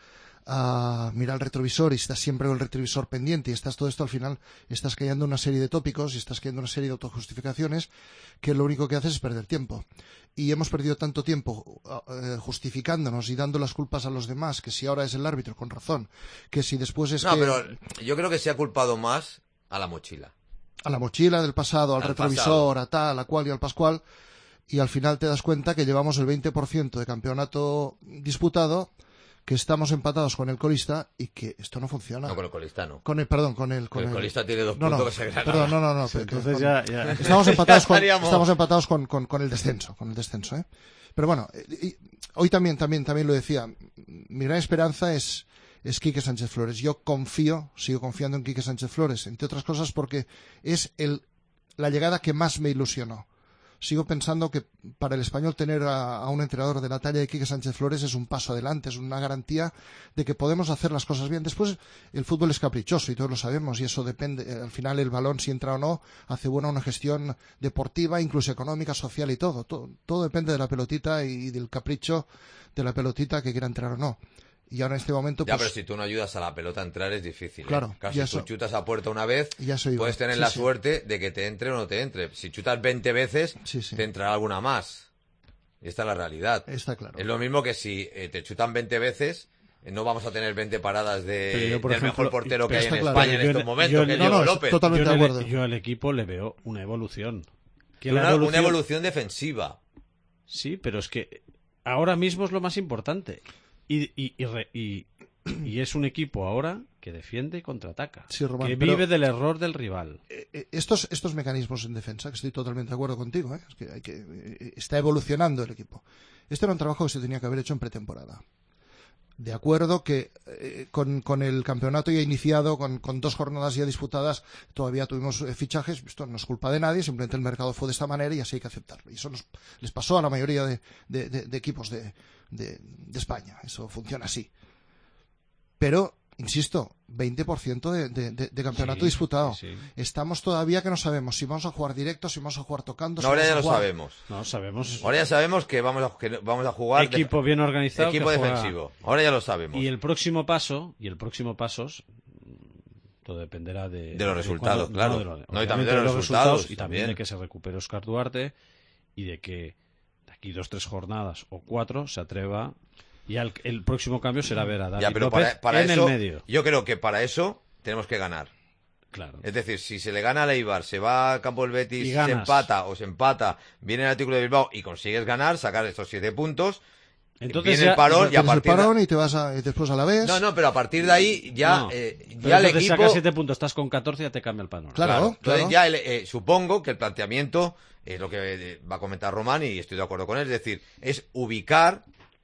a mirar el retrovisor y estás siempre con el retrovisor pendiente y estás todo esto, al final estás cayendo en una serie de tópicos y estás cayendo en una serie de autojustificaciones que lo único que haces es perder tiempo. Y hemos perdido tanto tiempo justificándonos y dando las culpas a los demás, que si ahora es el árbitro, con razón, que si después es pero yo creo que se ha culpado más a la mochila. a la mochila del pasado, al retrovisor, pasado. a tal, a cual y al pascual, y al final te das cuenta que llevamos el 20% de campeonato disputado, que estamos empatados con el colista y que esto no funciona. No, con el colista no. Con el colista tiene 2 puntos que se gana. Perdón, no. Sí, entonces ya. Estamos empatados estaríamos. estamos empatados con el descenso, ¿eh? Pero bueno, hoy también lo decía. Mi gran esperanza es Quique Sánchez Flores. Yo sigo confiando en Quique Sánchez Flores, entre otras cosas porque es la llegada que más me ilusionó. Sigo pensando que para el Español tener a un entrenador de la talla de Quique Sánchez Flores es un paso adelante, es una garantía de que podemos hacer las cosas bien. Después, el fútbol es caprichoso y todos lo sabemos, y eso depende, al final el balón, si entra o no, hace buena una gestión deportiva, incluso económica, social y todo. Todo depende de la pelotita y del capricho de la pelotita que quiera entrar o no. Y ahora en este momento Ya, pues, pero si tú no ayudas a la pelota a entrar es difícil. Claro, Casi ya tú eso- chutas a puerta una vez, ya eso iba. puedes tener Sí, la sí. suerte de que te entre o no te entre. Si chutas 20 veces, Sí. te entrará alguna más. Y esta es la realidad. Está claro. Es lo mismo que si te chutan 20 veces, no vamos a tener 20 paradas Pero yo, por del ejemplo, mejor portero que hay en está claro. España en Yo estos en- momentos, yo que es en- Diego es López. totalmente de acuerdo. Yo al equipo le veo una evolución. Que Una la evolución defensiva. Sí, pero es que ahora mismo es lo más importante. Y es un equipo ahora que defiende y contraataca. Sí, Román, que pero- vive del error del rival. Estos mecanismos en defensa, que estoy totalmente de acuerdo contigo, es que está evolucionando el equipo. Este era un trabajo que se tenía que haber hecho en pretemporada. De acuerdo que con el campeonato ya iniciado, con 2 jornadas ya disputadas, todavía tuvimos fichajes. Esto no es culpa de nadie, simplemente el mercado fue de esta manera y así hay que aceptarlo. Y eso les pasó a la mayoría de equipos de España. Eso funciona así. Pero insisto, 20% de campeonato Sí, disputado. sí. Estamos todavía que no sabemos si vamos a jugar directo, si vamos a jugar tocando. No, ahora si ya vamos lo a jugar... sabemos. No, sabemos. Ahora ya sabemos que vamos a jugar Equipo bien organizado. equipo que juega- defensivo. Ahora ya lo sabemos. Y el próximo paso, todo dependerá de los resultados, claro. No, No, y obviamente también de los resultados, y también también. de que se recupere Óscar Duarte y de que de aquí 2-3 jornadas o 4 se atreva. Y el próximo cambio será ver a David Ya, pero López para en eso, el medio. yo creo que para eso tenemos que ganar. Claro. Es decir, si se le gana al Eibar, se va al campo del Betis, Y se ganas. empata o se empata, viene el Atlético de Bilbao y consigues ganar, sacar estos 7 puntos, Entonces viene ya- el parón y a Tienes el partir parón y te vas y después a la vez. No, pero a partir de ahí ya, No. ya el Pero entonces equipo... sacas 7 puntos, estás con 14 y ya te cambia el panorama. Claro. Entonces ya supongo que el planteamiento es lo que va a comentar Román y estoy de acuerdo con él, es decir, es ubicar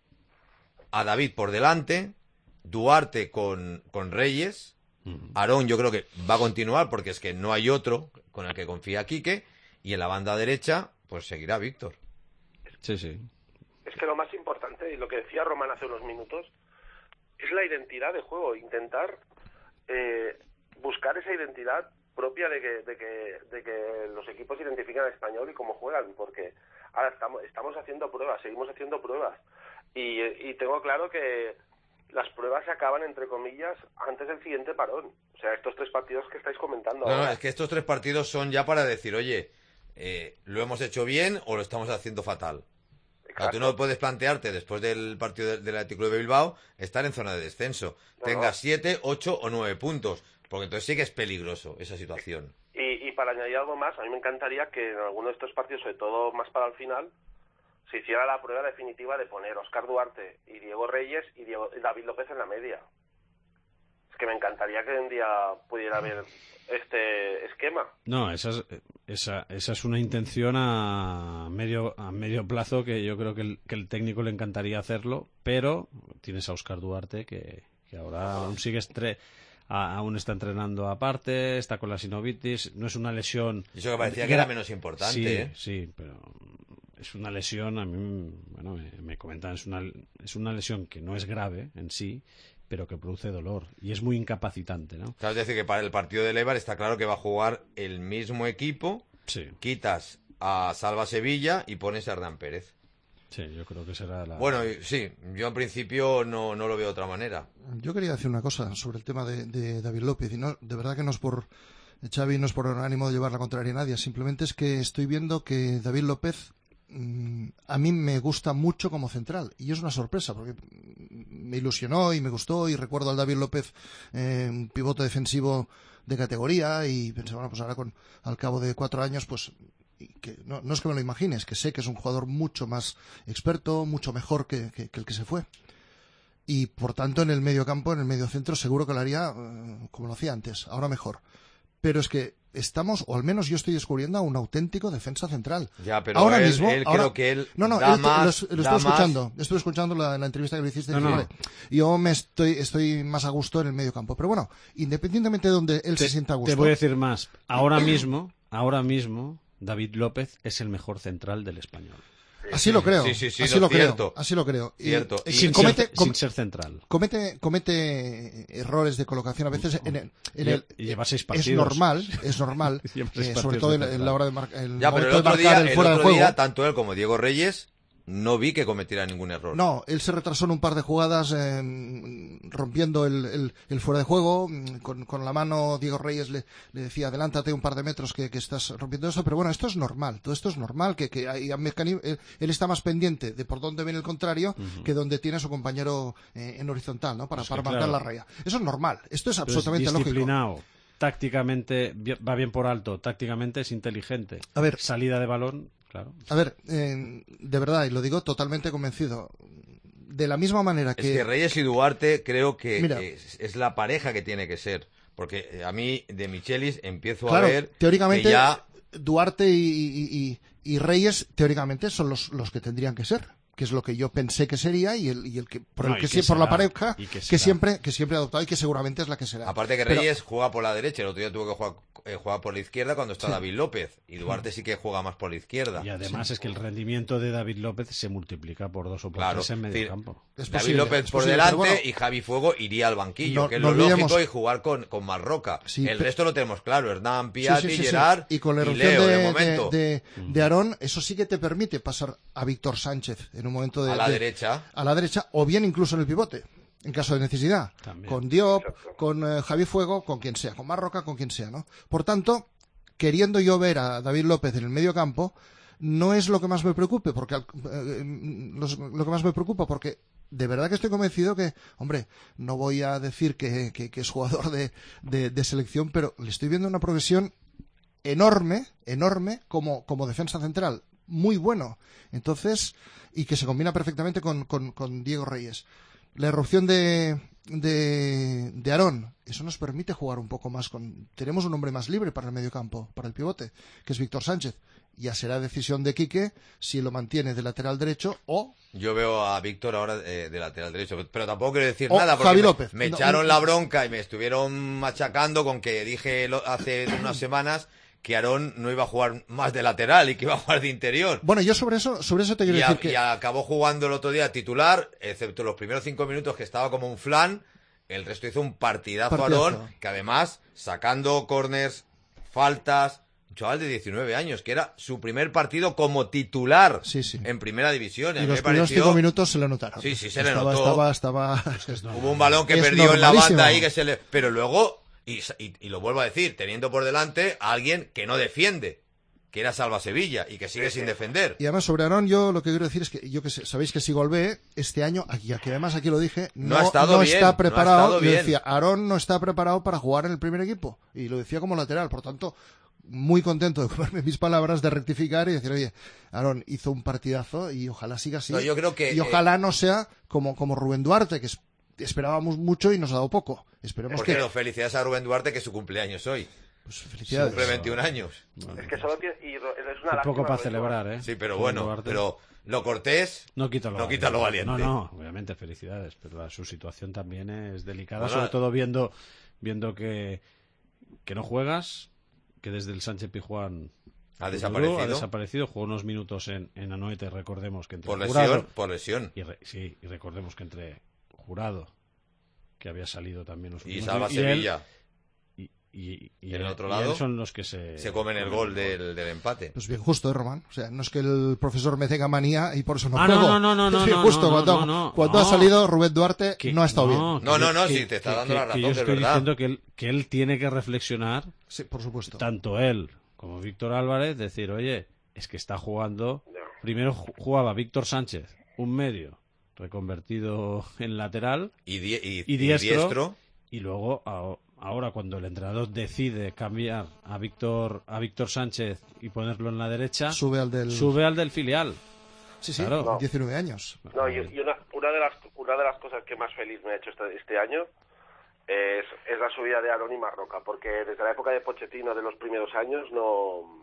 a David por delante, Duarte con Reyes, Aarón yo creo que va a continuar porque es que no hay otro con el que confía Quique, y en la banda derecha pues seguirá Víctor. Sí, sí. Es que lo más importante, y lo que decía Román hace unos minutos, es la identidad de juego, intentar buscar esa identidad propia de que los equipos identifican al español y cómo juegan, porque ahora estamos haciendo pruebas, seguimos haciendo pruebas, y tengo claro que las pruebas se acaban, entre comillas, antes del siguiente parón. O sea, estos 3 partidos que estáis comentando No, ahora. es que estos 3 partidos son ya para decir, oye, ¿lo hemos hecho bien o lo estamos haciendo fatal? Claro, tú no puedes plantearte, después del partido del Atlético de Bilbao, estar en zona de descenso. No, Tengas 7, 8 o 9 puntos, porque entonces sí que es peligroso esa situación. Y para añadir algo más, a mí me encantaría que en alguno de estos partidos, sobre todo más para el final, se hiciera la prueba definitiva de poner Óscar Duarte y Diego Reyes y David López en la media. Es que me encantaría que hoy en día pudiera haber este esquema. No, esa es una intención a medio plazo que yo creo que el técnico le encantaría hacerlo, pero tienes a Óscar Duarte que ahora aún aún está entrenando aparte, está con la sinovitis, no es una lesión. Y eso que parecía que era menos importante, Sí, ¿eh? sí, pero es una lesión, a mí, bueno, me comentan, es una lesión que no es grave en sí, pero que produce dolor y es muy incapacitante, ¿no? Claro, es decir, que para el partido de Eibar está claro que va a jugar el mismo equipo, Sí, quitas a Salva Sevilla y pones a Hernán Pérez. sí, yo creo que será la... Bueno, sí, yo en principio no lo veo de otra manera. Yo quería decir una cosa sobre el tema de David López, y no, de verdad que no es por Xavi, no es por ánimo de llevar la contraria a nadie, simplemente es que estoy viendo que David López a mí me gusta mucho como central, y es una sorpresa porque me ilusionó y me gustó, y recuerdo al David López un pivote defensivo de categoría, y pensé, bueno, pues ahora al cabo de 4 años, pues y que no es que me lo imagines, que sé que es un jugador mucho más experto, mucho mejor que el que se fue, y por tanto en el medio campo, en el medio centro, seguro que lo haría como lo hacía antes, ahora mejor. Pero es que estamos, o al menos yo estoy descubriendo, a un auténtico defensa central. Ya, pero ahora él, mismo, creo que él no, da él más, lo estoy escuchando. Estuve escuchando la entrevista que le hiciste. No, no. Vale, yo estoy más a gusto en el medio campo. Pero bueno, independientemente de donde él se sienta a gusto. Te voy a decir más. Ahora mismo, David López es el mejor central del Español. Así lo creo. Sí, así lo cierto. creo. Así lo creo. Cierto. Y Sin ser central. comete errores de colocación a veces Y lleva 6 es partidos. normal, Lleva 6 sobre partidos todo de en central. la hora de marcar Ya, pero el otro día, tanto él como Diego Reyes, no vi que cometiera ningún error. No, él se retrasó en un par de jugadas rompiendo el fuera de juego. Con la mano Diego Reyes le decía, adelántate un par de metros que estás rompiendo eso. Pero bueno, esto es normal, todo esto es normal. Que hay él está más pendiente de por dónde viene el contrario que donde tiene a su compañero en horizontal, ¿no? Para marcar claro. la raya. Eso es normal, esto es Entonces, absolutamente lógico. disciplinado, tácticamente va bien por alto, tácticamente es inteligente. A ver. Salida de balón, claro. A ver, de verdad, y lo digo totalmente convencido, de la misma manera Es que Reyes y Duarte creo que Mira. es la pareja que tiene que ser. Porque a mí, de Michelis, empiezo claro, a ver teóricamente que ya... Duarte y Reyes teóricamente son los que tendrían que ser, que es lo que yo pensé que sería y el que por No, el y que que por la será, pareja y que que será. siempre ha adoptado y que seguramente es la que será. Aparte que Pero- Reyes juega por la derecha, el otro día tuvo que jugar juega por la izquierda cuando está David López, y Duarte sí que juega más por la izquierda. Y además es que el rendimiento de David López se multiplica por 2 o por 3 en medio campo. David López por delante y Javi Fuego iría al banquillo, que es lo lógico, y jugar con Marroca. El resto lo tenemos claro, Hernán, Piatti, Gerard y con la Leo de momento. De Aarón, eso sí que te permite pasar a Víctor Sánchez en un momento a la derecha, o bien incluso en el pivote, en caso de necesidad. También. Con Diop, con Javi Fuego, con quien sea, con Marroca, con quien sea, ¿no? Por tanto, queriendo yo ver a David López en el medio campo, no es lo que más me preocupe, porque lo que más me preocupa, porque de verdad que estoy convencido que, hombre, no voy a decir que es jugador de selección, pero le estoy viendo una progresión enorme como defensa central, muy bueno. Entonces, y que se combina perfectamente con Diego Reyes. La erupción de Aarón, eso nos permite jugar un poco más tenemos un hombre más libre para el mediocampo, para el pivote, que es Víctor Sánchez. Ya será decisión de Quique si lo mantiene de lateral derecho o... Yo veo a Víctor ahora de lateral derecho, pero tampoco quiero decir nada, porque Javi López. Me echaron la bronca y me estuvieron machacando con que dije hace unas semanas que Aarón no iba a jugar más de lateral y que iba a jugar de interior. Bueno, yo sobre eso te quiero decir que... Y acabó jugando el otro día titular, excepto los primeros 5 minutos que estaba como un flan. El resto hizo un partidazo. Aarón, que además, sacando corners, faltas, un chaval de 19 años, que era su primer partido como titular en primera división. Y los primeros 5 minutos se le notaron. Sí, se le notó. Estaba... Hubo un balón que perdió en la banda ahí, pero luego... Y lo vuelvo a decir, teniendo por delante a alguien que no defiende, que era Salva Sevilla, y que sigue sin defender. Y además sobre Aarón, yo lo que quiero decir es que sabéis que sigo al B, este año, que además aquí lo dije, no está preparado. Yo decía, Aarón no está preparado para jugar en el primer equipo, y lo decía como lateral, por tanto, muy contento de comerme mis palabras, de rectificar y decir, oye, Aarón hizo un partidazo y ojalá siga así. No, yo creo que, y ojalá no sea como Rubén Duarte, que esperábamos mucho y nos ha dado poco. Esperemos que... felicidades a Rubén Duarte, que es su cumpleaños hoy. Pues felicidades. Cumple 21 años. Bueno, es que solo tiene... Y es una poco para celebrar, ¿eh? Sí, pero bueno, pero lo cortés no quita lo valiente. No, obviamente felicidades, pero su situación también es delicada, sobre todo viendo que no juegas, que desde el Sánchez Pizjuán ha desaparecido, jugó unos minutos en Anoeta, recordemos que entre por lesión. Y recordemos que entre Jurado, que había salido también y Salva Sevilla y en el otro lado son los que se comen el gol del empate. Pues bien justo, Román. O sea, no es que el profesor me tenga manía y por eso no juego. No. Es bien justo. Cuando ha salido Rubén Duarte, no ha estado bien. No, sí, te está dando la razón, yo estoy verdad. diciendo que él tiene que reflexionar. Sí, por supuesto. Tanto él como Víctor Álvarez, decir, oye, es que está jugando... Primero jugaba Víctor Sánchez, un medio, reconvertido en lateral y diestro, y luego ahora cuando el entrenador decide cambiar a Víctor Sánchez y ponerlo en la derecha, sube al del filial. Sí, claro. 19 años. No, y una de las cosas que más feliz me ha hecho este año es la subida de Aarón y Marroca, porque desde la época de Pochettino de los primeros años no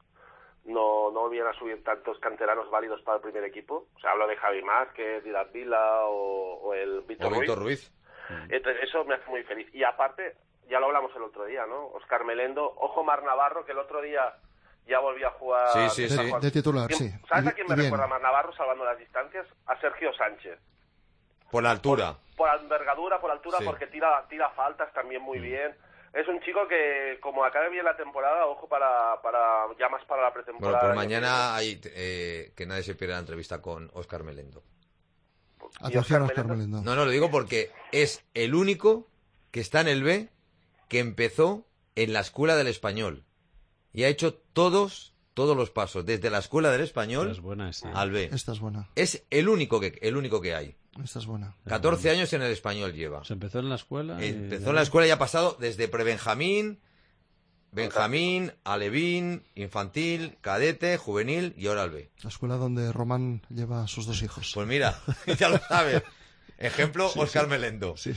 volvían a subir tantos canteranos válidos para el primer equipo. O sea, hablo de Javi Márquez, Díaz Vila o el Víctor Ruiz. Entonces, eso me hace muy feliz. Y aparte, ya lo hablamos el otro día, ¿no? Óscar Melendo, ojo Mar Navarro, que el otro día ya volvió a jugar... Sí. De titular, sí. ¿Sabes a quién me recuerda Mar Navarro, salvando las distancias? A Sergio Sánchez. Por la altura. Por envergadura, sí. Porque tira faltas también muy bien. Es un chico que, como acabe bien la temporada, ojo para ya más para la pretemporada. Bueno, por mañana hay que nadie se pierda la entrevista con Óscar Melendo. Atención a Óscar Melendo. No, lo digo porque es el único que está en el B que empezó en la Escuela del Español y ha hecho todos los pasos desde la Escuela del Español al B. Esta es buena. Es el único que hay. Esta es buena. 14 años en el Español lleva. Se empezó en la escuela. Empezó en la escuela y ha pasado desde prebenjamín, Benjamín, alevín, infantil, cadete, juvenil y ahora al B. La escuela donde Román lleva a sus 2 hijos. Pues mira, ya lo sabes. Ejemplo, Óscar Melendo. Sí.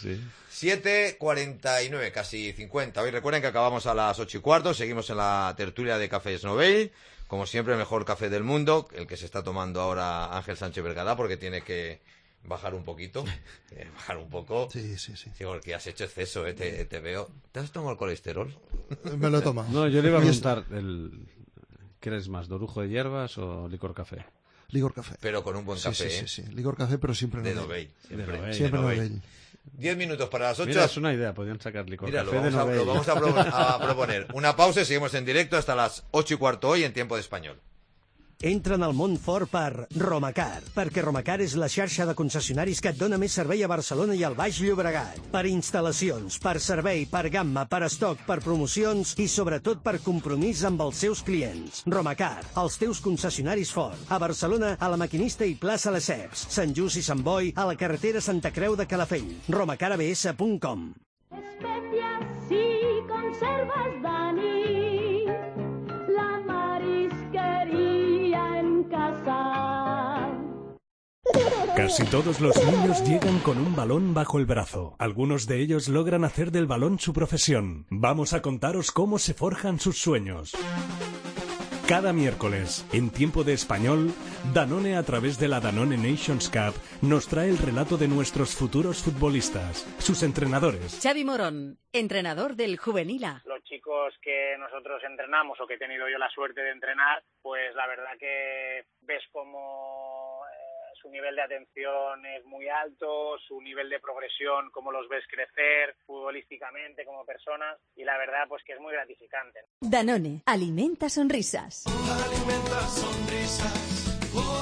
7:49, casi 50. Hoy recuerden que acabamos a las 8:15. Seguimos en la tertulia de Cafés Novell. Como siempre, el mejor café del mundo, el que se está tomando ahora Ángel Sánchez Vergada, porque tiene que bajar un poquito, bajar un poco. Sí. Sí, porque has hecho exceso, te veo. ¿Te has tomado el colesterol? Me lo he tomado. No, yo le iba a preguntar, ¿qué eres más, dorujo de hierbas o licor café? Licor café. Pero con un buen café, Sí. Licor café, pero siempre de Novell. Novell. Siempre Novell. 10 minutos para las 8. Mira, es una idea, podrían sacar licor Mira, café de lo Novell. vamos a proponer. Una pausa y seguimos en directo hasta las 8:15 hoy en Tiempo de Español. Entra en el món fort per Romacar, perquè Romacar és la xarxa de concessionaris que et dona més servei a Barcelona i al Baix Llobregat. Per instal·lacions, per servei, per gamma, per estoc, per promocions i sobretot per compromís amb els seus clients. Romacar, els teus concessionaris Ford. A Barcelona, a la Maquinista i plaça Lesseps. Sant Just i Sant Boi, a la carretera Santa Creu de Calafell. romacarabs.com. Especias y conservas Dani, la marisquería en casa. Casi todos los niños llegan con un balón bajo el brazo. Algunos de ellos logran hacer del balón su profesión. Vamos a contaros cómo se forjan sus sueños. Cada miércoles, en Tiempo de Español, Danone, a través de la Danone Nations Cup, nos trae el relato de nuestros futuros futbolistas, sus entrenadores. Xavi Morón, entrenador del Juvenil A. Los chicos que nosotros entrenamos o que he tenido yo la suerte de entrenar, pues la verdad que ves como su nivel de atención es muy alto, su nivel de progresión, cómo los ves crecer futbolísticamente como personas, y la verdad pues que es muy gratificante. Danone, alimenta sonrisas. Alimenta sonrisas.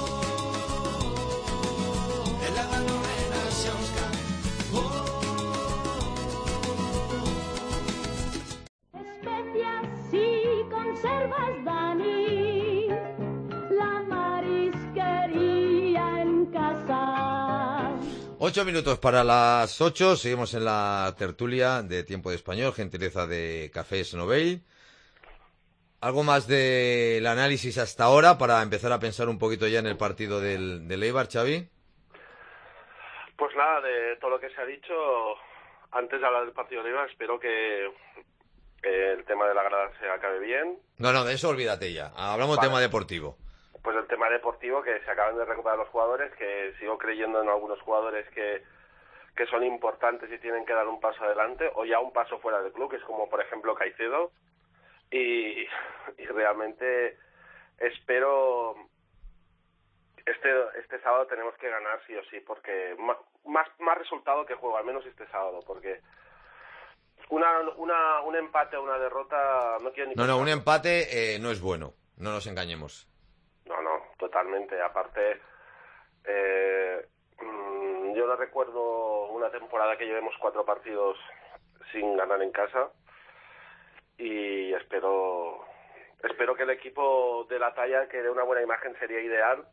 En la Danone Nations Cup. Especias y conservas Dani, la marisquería en casa. 8 minutos para las 8, seguimos en la tertulia de Tiempo de Español, gentileza de Cafés Novell. ¿Algo más del análisis hasta ahora para empezar a pensar un poquito ya en el partido del Eibar, Xavi? Pues nada, de todo lo que se ha dicho, antes de hablar del partido del Eibar, espero que el tema de la grada se acabe bien. No, de eso olvídate ya. Hablamos del tema deportivo. Pues el tema deportivo, que se acaban de recuperar los jugadores, que sigo creyendo en algunos jugadores que son importantes y tienen que dar un paso adelante, o ya un paso fuera del club, que es como por ejemplo Caicedo, y realmente espero este sábado tenemos que ganar sí o sí, porque más resultado que juego, al menos este sábado, porque un empate o una derrota no quiero ni No, un empate no es bueno, no nos engañemos. No, totalmente. Aparte, yo no recuerdo una temporada que llevemos 4 partidos sin ganar en casa, y espero que el equipo de la talla, que dé una buena imagen, sería ideal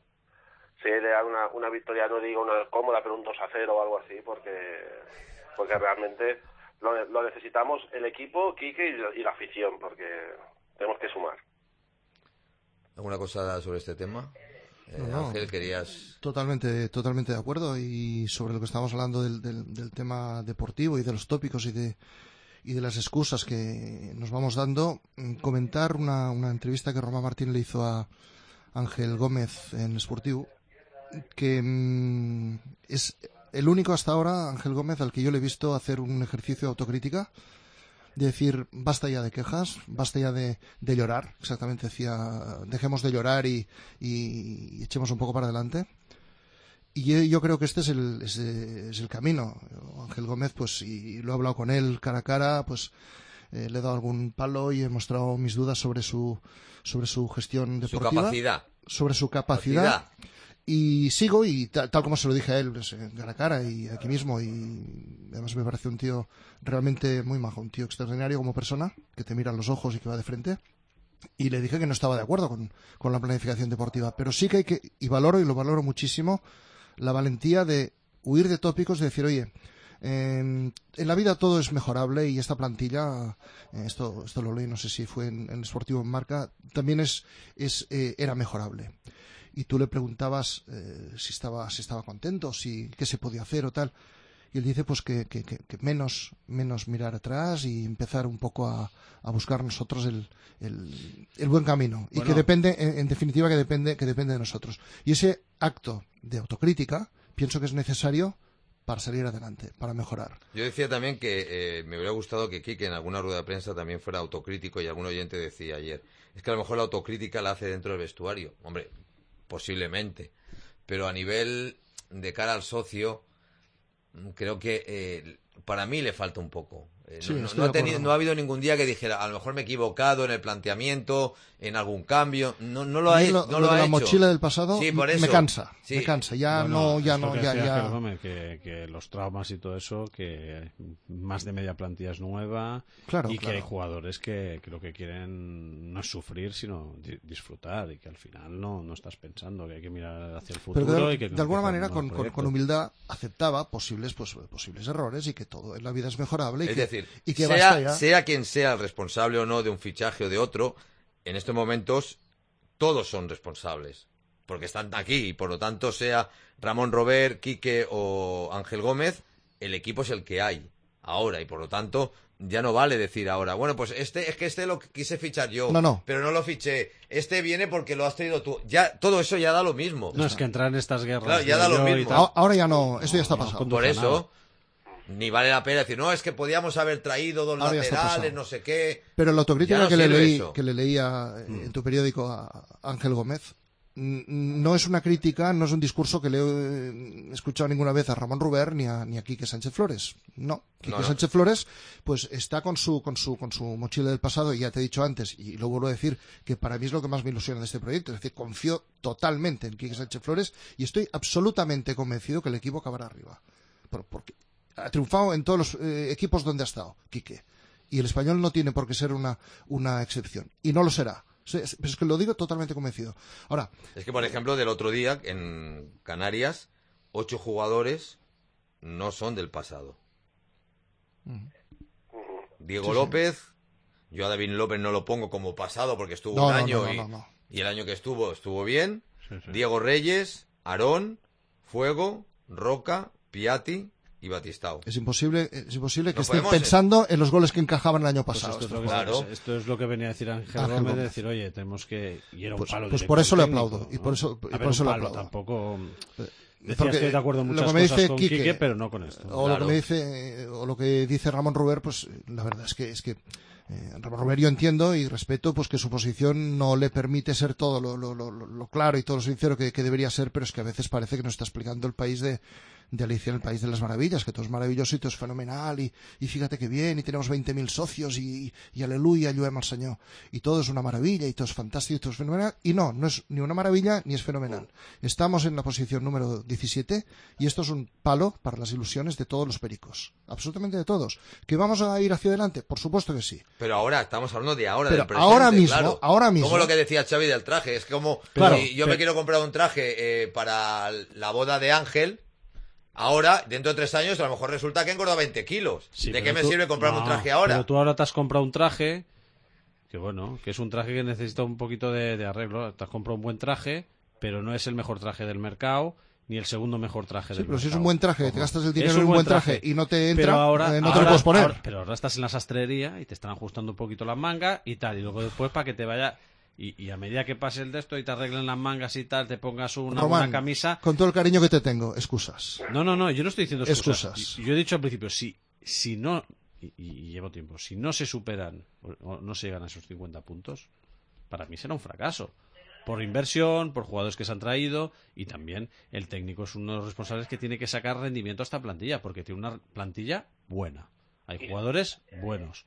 una victoria, no digo una cómoda, pero un 2-0 o algo así, porque realmente lo necesitamos el equipo, Quique y la afición, porque tenemos que sumar. ¿Alguna cosa sobre este tema? No, Ángel, querías... Totalmente de acuerdo. Y sobre lo que estábamos hablando del tema deportivo y de los tópicos y de las excusas que nos vamos dando, comentar una entrevista que Román Martín le hizo a Ángel Gómez en Sportiu, que es el único hasta ahora, Ángel Gómez, al que yo le he visto hacer un ejercicio de autocrítica, de decir, basta ya de quejas, basta ya de llorar. Exactamente, decía, dejemos de llorar y echemos un poco para adelante. Y yo creo que este es el camino. Ángel Gómez, pues, y lo he hablado con él cara a cara, pues le he dado algún palo y he mostrado mis dudas sobre su gestión deportiva, sobre su capacidad. Y sigo, y tal como se lo dije a él, pues, cara a cara y aquí mismo, y además me parece un tío realmente muy majo, un tío extraordinario como persona, que te mira a los ojos y que va de frente. Y le dije que no estaba de acuerdo con la planificación deportiva, pero sí que hay que, y lo valoro muchísimo, la valentía de huir de tópicos, de decir, oye, en la vida todo es mejorable, y esta plantilla, esto lo leí, no sé si fue en el Sportivo en Marca, también era mejorable. Y tú le preguntabas si estaba contento, qué se podía hacer o tal. Y él dice pues que menos mirar atrás y empezar un poco a buscar nosotros el buen camino. Y que depende, en definitiva, que depende de nosotros. Y ese acto de autocrítica pienso que es necesario para salir adelante, para mejorar. Yo decía también que me hubiera gustado que Quique en alguna rueda de prensa también fuera autocrítico, y algún oyente decía ayer, es que a lo mejor la autocrítica la hace dentro del vestuario. Hombre, posiblemente, pero a nivel de cara al socio, creo que para mí le falta un poco. Sí, no ha habido ningún día que dijera, a lo mejor me he equivocado en el planteamiento, en algún cambio. No lo ha hecho. Lo de la mochila del pasado sí, por eso. me cansa. Ya Bueno, no. Que los traumas y todo eso, que más de media plantilla es nueva, Claro, y que hay jugadores que lo que quieren no es sufrir, sino disfrutar, y que al final no estás pensando que hay que mirar hacia el futuro. Pero y que de alguna manera con con humildad aceptaba posibles errores, y que todo en la vida es mejorable, y que basta ya. Sea quien sea el responsable o no de un fichaje o de otro, en estos momentos todos son responsables, porque están aquí, y por lo tanto, sea Ramón Robert, Quique o Ángel Gómez, el equipo es el que hay ahora, y por lo tanto ya no vale decir ahora, bueno, pues este lo quise fichar yo, pero no lo fiché, este viene porque lo has traído tú. Ya todo eso ya da lo mismo. No, es que entrar en estas guerras, claro, ya da lo mismo. Ahora ya no, eso ya está pasado. Por eso ni vale la pena decir, no, es que podíamos haber traído dos laterales, no sé qué. Pero la autocrítica que le leía en tu periódico a Ángel Gómez no es una crítica, no es un discurso que le he escuchado ninguna vez a Ramón Robert ni a Quique Sánchez Flores. No, Quique Sánchez Flores pues está con su mochila del pasado, y ya te he dicho antes, y lo vuelvo a decir, que para mí es lo que más me ilusiona de este proyecto. Es decir, confío totalmente en Quique Sánchez Flores, y estoy absolutamente convencido que el equipo acabará arriba. Porque ha triunfado en todos los equipos donde ha estado Quique, y el Español no tiene por qué ser una excepción, y no lo será. Pero es que lo digo totalmente convencido. Ahora, es que, por ejemplo, del otro día en Canarias, 8 jugadores no son del pasado. Diego López, yo a David López no lo pongo como pasado porque estuvo un año y el año que estuvo bien. Sí. Diego Reyes, Aarón, Fuego, Roca, Piatti y Batistao. Es imposible que estén pensando en los goles que encajaban el año pasado. Pues esto es lo que venía a decir Ángel Gómez, de decir, oye, tenemos que... Y era un palo pues por eso le aplaudo. Y por eso le aplaudo. Tampoco... Decías que estoy de acuerdo en muchas cosas con Quique, pero no con esto. O lo que dice Ramón Robert, pues la verdad es que Ramón Robert, yo entiendo y respeto pues que su posición no le permite ser todo lo claro y todo lo sincero que debería ser, pero es que a veces parece que nos está explicando el país de Alicia en el País de las Maravillas, que todo es maravilloso y todo es fenomenal, y fíjate que bien, y tenemos 20.000 socios, y aleluya, lluem al Señor, y todo es una maravilla, y todo es fantástico, y todo es fenomenal, y no es ni una maravilla ni es fenomenal. Estamos en la posición número 17, y esto es un palo para las ilusiones de todos los pericos, absolutamente de todos. ¿Que vamos a ir hacia adelante? Por supuesto que sí. Pero ahora, estamos hablando de ahora, pero del presente, ahora mismo. Como lo que decía Xavi del traje, es como, si yo me quiero comprar un traje para la boda de Ángel, ahora, dentro de 3 años, a lo mejor resulta que he engordado 20 kilos. Sí, ¿de qué me sirve comprarme un traje ahora? Pero tú ahora te has comprado un traje, que es un traje que necesita un poquito de arreglo. Te has comprado un buen traje, pero no es el mejor traje del mercado, ni el segundo mejor traje del mercado. Sí, pero si es un buen traje, te gastas el dinero en un buen traje y no te entra, no te lo puedes poner. Pero ahora estás en la sastrería y te están ajustando un poquito las mangas y tal, y luego después para que te vaya... Y a medida que pase el de esto y te arreglen las mangas y tal, te pongas una buena camisa... Con todo el cariño que te tengo, excusas. No, yo no estoy diciendo excusas. Yo he dicho al principio, si no... Y llevo tiempo. Si no se superan o no se llegan a esos 50 puntos, para mí será un fracaso. Por inversión, por jugadores que se han traído, y también el técnico es uno de los responsables que tiene que sacar rendimiento a esta plantilla, porque tiene una plantilla buena. Hay jugadores buenos.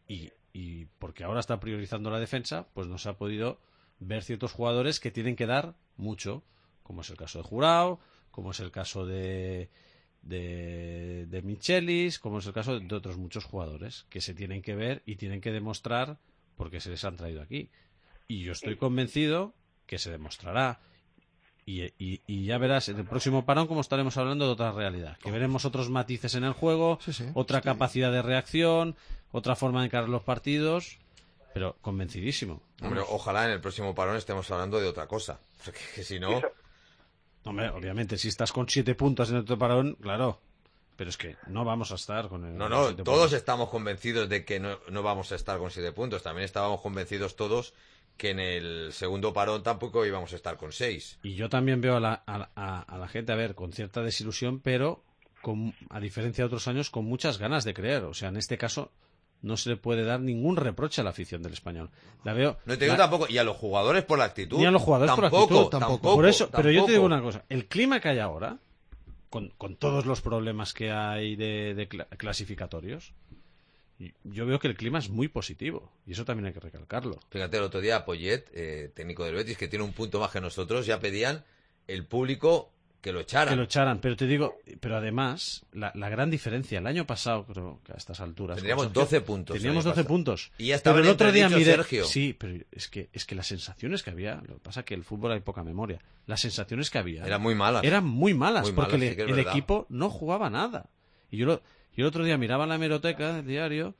Y porque ahora está priorizando la defensa, pues no se ha podido ver ciertos jugadores que tienen que dar mucho, como es el caso de Jurao, como es el caso de Michelis, como es el caso de otros muchos jugadores que se tienen que ver y tienen que demostrar porque se les han traído aquí. Y yo estoy convencido que se demostrará. Y ya verás en el próximo parón cómo estaremos hablando de otra realidad, que veremos otros matices en el juego, otra capacidad de reacción, otra forma de encarar los partidos, pero convencidísimo. Hombre, ojalá en el próximo parón estemos hablando de otra cosa, porque que si no... Hombre, obviamente, si estás con 7 puntos en otro parón, claro, pero es que no vamos a estar con el... No, todos estamos convencidos de que no vamos a estar con 7 puntos, también estábamos convencidos todos que en el segundo parón tampoco íbamos a estar con 6. Y yo también veo a la gente, a ver, con cierta desilusión, pero a diferencia de otros años, con muchas ganas de creer. O sea, en este caso no se le puede dar ningún reproche a la afición del Español. La veo. No te digo tampoco, y a los jugadores por la actitud. Ni a los jugadores tampoco, por la actitud. tampoco. Por eso, pero yo te digo tampoco. una cosa, el clima que hay ahora, con todos los problemas que hay de clasificatorios, yo veo que el clima es muy positivo, y eso también hay que recalcarlo. Fíjate, el otro día Poyet, técnico del Betis, que tiene un punto más que nosotros, ya pedían el público que lo echaran. Que lo echaran, pero te digo, pero además, la gran diferencia, el año pasado, creo que a estas alturas... Tendríamos 12 puntos. Teníamos 12 puntos. Y ya estaba pero el otro día miré... Sergio. Sí, pero es que las sensaciones que había, lo que pasa es que el fútbol hay poca memoria, las sensaciones que había... Eran muy malas. Eran muy malas, Muy porque malas, sí que es el verdad. equipo no jugaba nada. Y yo el otro día miraba la hemeroteca del diario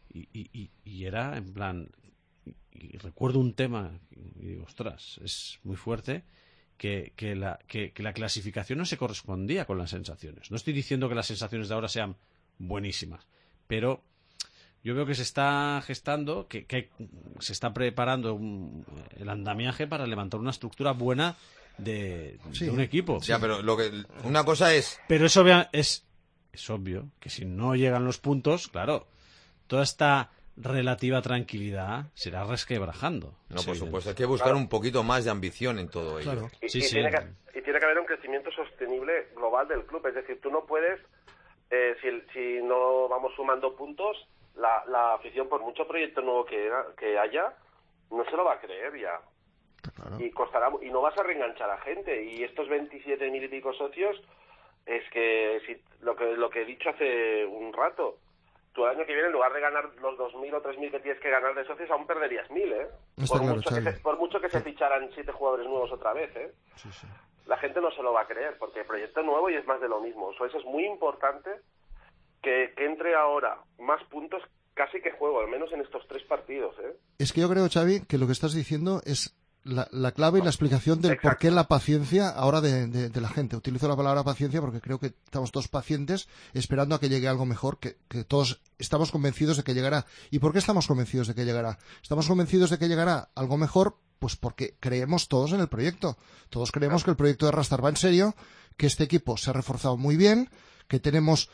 y era en plan... Y recuerdo un tema, y digo, ostras, es muy fuerte... Que la clasificación no se correspondía con las sensaciones. No estoy diciendo que las sensaciones de ahora sean buenísimas, pero yo veo que se está gestando, que se está preparando el andamiaje para levantar una estructura buena de un equipo. Ya, pero una cosa es... Pero es obvio que si no llegan los puntos, claro, toda esta relativa tranquilidad será resquebrajando. No, por supuesto, hay que buscar un poquito más de ambición en todo ello. Claro. Y tiene que haber un crecimiento sostenible global del club. Es decir, tú no puedes, si no vamos sumando puntos, la afición, por mucho proyecto nuevo que haya, no se lo va a creer ya. Claro. Y costará, y no vas a reenganchar a gente. Y estos 27.000 y pico socios, es que lo que he dicho hace un rato, tú el año que viene, en lugar de ganar los 2.000 o 3.000 que tienes que ganar de socios, aún perderías 1.000, ¿eh? Está claro, Por mucho que se ficharan 7 jugadores nuevos otra vez, ¿eh? Sí, sí. La gente no se lo va a creer, porque el proyecto es nuevo y es más de lo mismo. Eso es muy importante que entre ahora más puntos casi que juego, al menos en estos 3 partidos, ¿eh? Es que yo creo, Xavi, que lo que estás diciendo es la clave y la explicación del por qué la paciencia ahora de la gente. Utilizo la palabra paciencia porque creo que estamos todos pacientes esperando a que llegue algo mejor, que todos estamos convencidos de que llegará. ¿Y por qué estamos convencidos de que llegará? Estamos convencidos de que llegará algo mejor, pues porque creemos todos en el proyecto. Todos creemos que el proyecto de Rastar va en serio, que este equipo se ha reforzado muy bien, que tenemos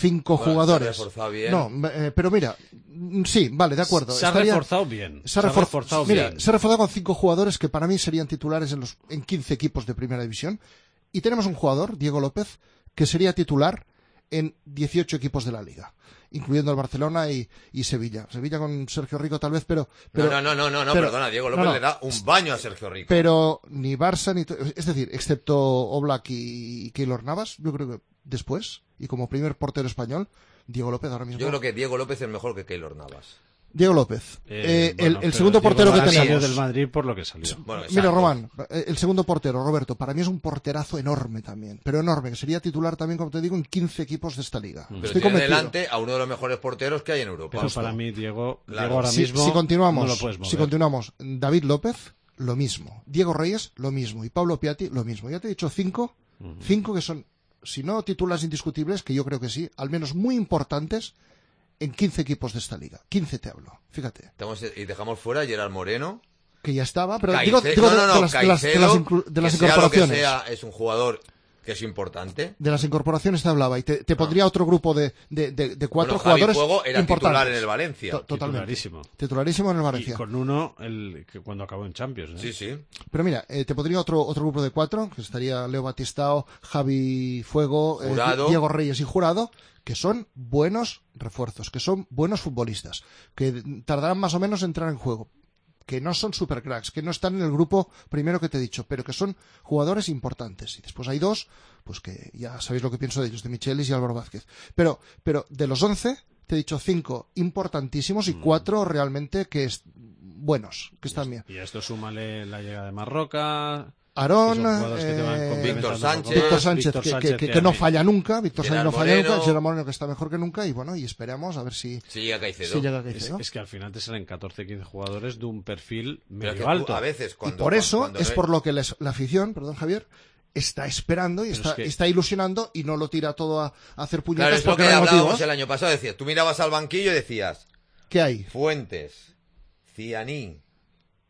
5 jugadores. Se ha reforzado bien. No, pero mira, sí, vale, de acuerdo. Se ha reforzado bien. Se ha reforzado con 5 jugadores que para mí serían titulares en 15 equipos de primera división. Y tenemos un jugador, Diego López, que sería titular en 18 equipos de la liga, incluyendo el Barcelona y Sevilla. Sevilla con Sergio Rico tal vez, pero No, perdona, Diego López le da un baño a Sergio Rico. Pero ni Barça ni... Es decir, excepto Oblak y Keylor Navas, yo creo que después, y como primer portero español, Diego López ahora mismo... Yo creo que Diego López es mejor que Keylor Navas. Diego López, el segundo Diego portero que López tenemos. salió del Madrid por lo que salió. Bueno, Mira, Román, el segundo portero, Roberto, para mí es un porterazo enorme también, pero enorme, que sería titular también, como te digo, en 15 equipos de esta liga. Pero Estoy tiene convencido. delante a uno de los mejores porteros que hay en Europa. Pero para mí, Diego Claro. ahora mismo Si continuamos, no lo puedes mover. si continuamos, David López, lo mismo. Diego Reyes, lo mismo. Y Pablo Piatti, lo mismo. Ya te he dicho 5 que son, si no titulares indiscutibles, que yo creo que sí, al menos muy importantes en 15 equipos de esta liga. 15 te hablo, fíjate. Y dejamos fuera a Gerard Moreno. Que ya estaba, pero Caicedo, digo de las Caicedo, incorporaciones. sea lo que sea, es un jugador que es importante. De las incorporaciones te hablaba y te pondría otro grupo de 4 jugadores Javi Fuego era importantes. titular en el Valencia. Totalmente. Titularísimo en el Valencia. Y con uno que cuando acabó en Champions. Sí, sí. Pero mira, te pondría otro grupo de 4, que estaría Leo Batistao, Javi Fuego, Diego Reyes y Jurado, que son buenos refuerzos, que son buenos futbolistas, que tardarán más o menos en entrar en juego, que no son supercracks, que no están en el grupo primero que te he dicho, pero que son jugadores importantes. Y después hay 2, pues que ya sabéis lo que pienso de ellos, de Michelis y Álvaro Vázquez. Pero de los 11, te he dicho 5 importantísimos y 4 realmente buenos, que están bien. Y a esto súmale la llegada de Marroca... Aarón, Víctor Sánchez, que no falla nunca, Víctor Sánchez no falla nunca, Gerard Moreno que está mejor que nunca y bueno, y esperamos a ver si llega Caicedo. Es que al final te salen 14-15 jugadores de un perfil pero medio alto. A veces y por eso es por lo que la afición, perdón Javier, está esperando y está ilusionando y no lo tira todo a hacer puñetas. Claro, es lo que hablábamos el año pasado, decías, tú mirabas al banquillo y decías, ¿qué hay? Fuentes, Cianí,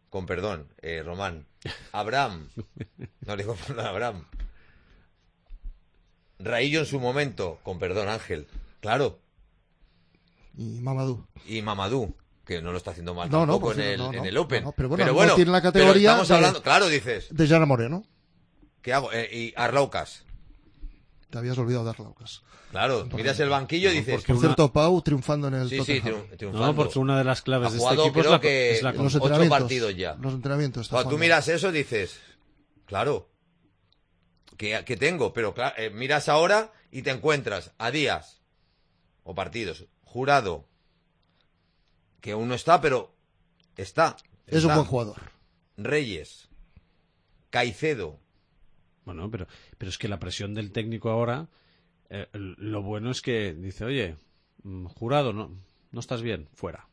con perdón, Román. Abraham. No le digo perdón, Abraham. Raillo en su momento, con perdón, Ángel. Claro. Y Mamadou. Y Mamadou, que no lo está haciendo mal No, no, tampoco pues sí, no, en el Open. no, pero bueno, bueno, no tiene la pero categoría estamos hablando, claro, dices. de Jana Moreno. ¿Qué hago? Y Arlaucas. Te habías olvidado de Arlaucas. Claro, miras el banquillo y dices... Por cierto, Pau triunfando en el Sí, Tottenham. triunfando. No, porque una de las claves Ha de este jugado, equipo creo es la los 8 partidos ya. Los entrenamientos. está Cuando tú jugando. miras eso dices, claro, que tengo, pero claro, miras ahora y te encuentras a días o partidos, Jurado, que aún no está, pero está. Es un buen jugador. Reyes, Caicedo. Bueno, pero es que la presión del técnico ahora, lo bueno es que dice, oye, Jurado, no estás bien, fuera.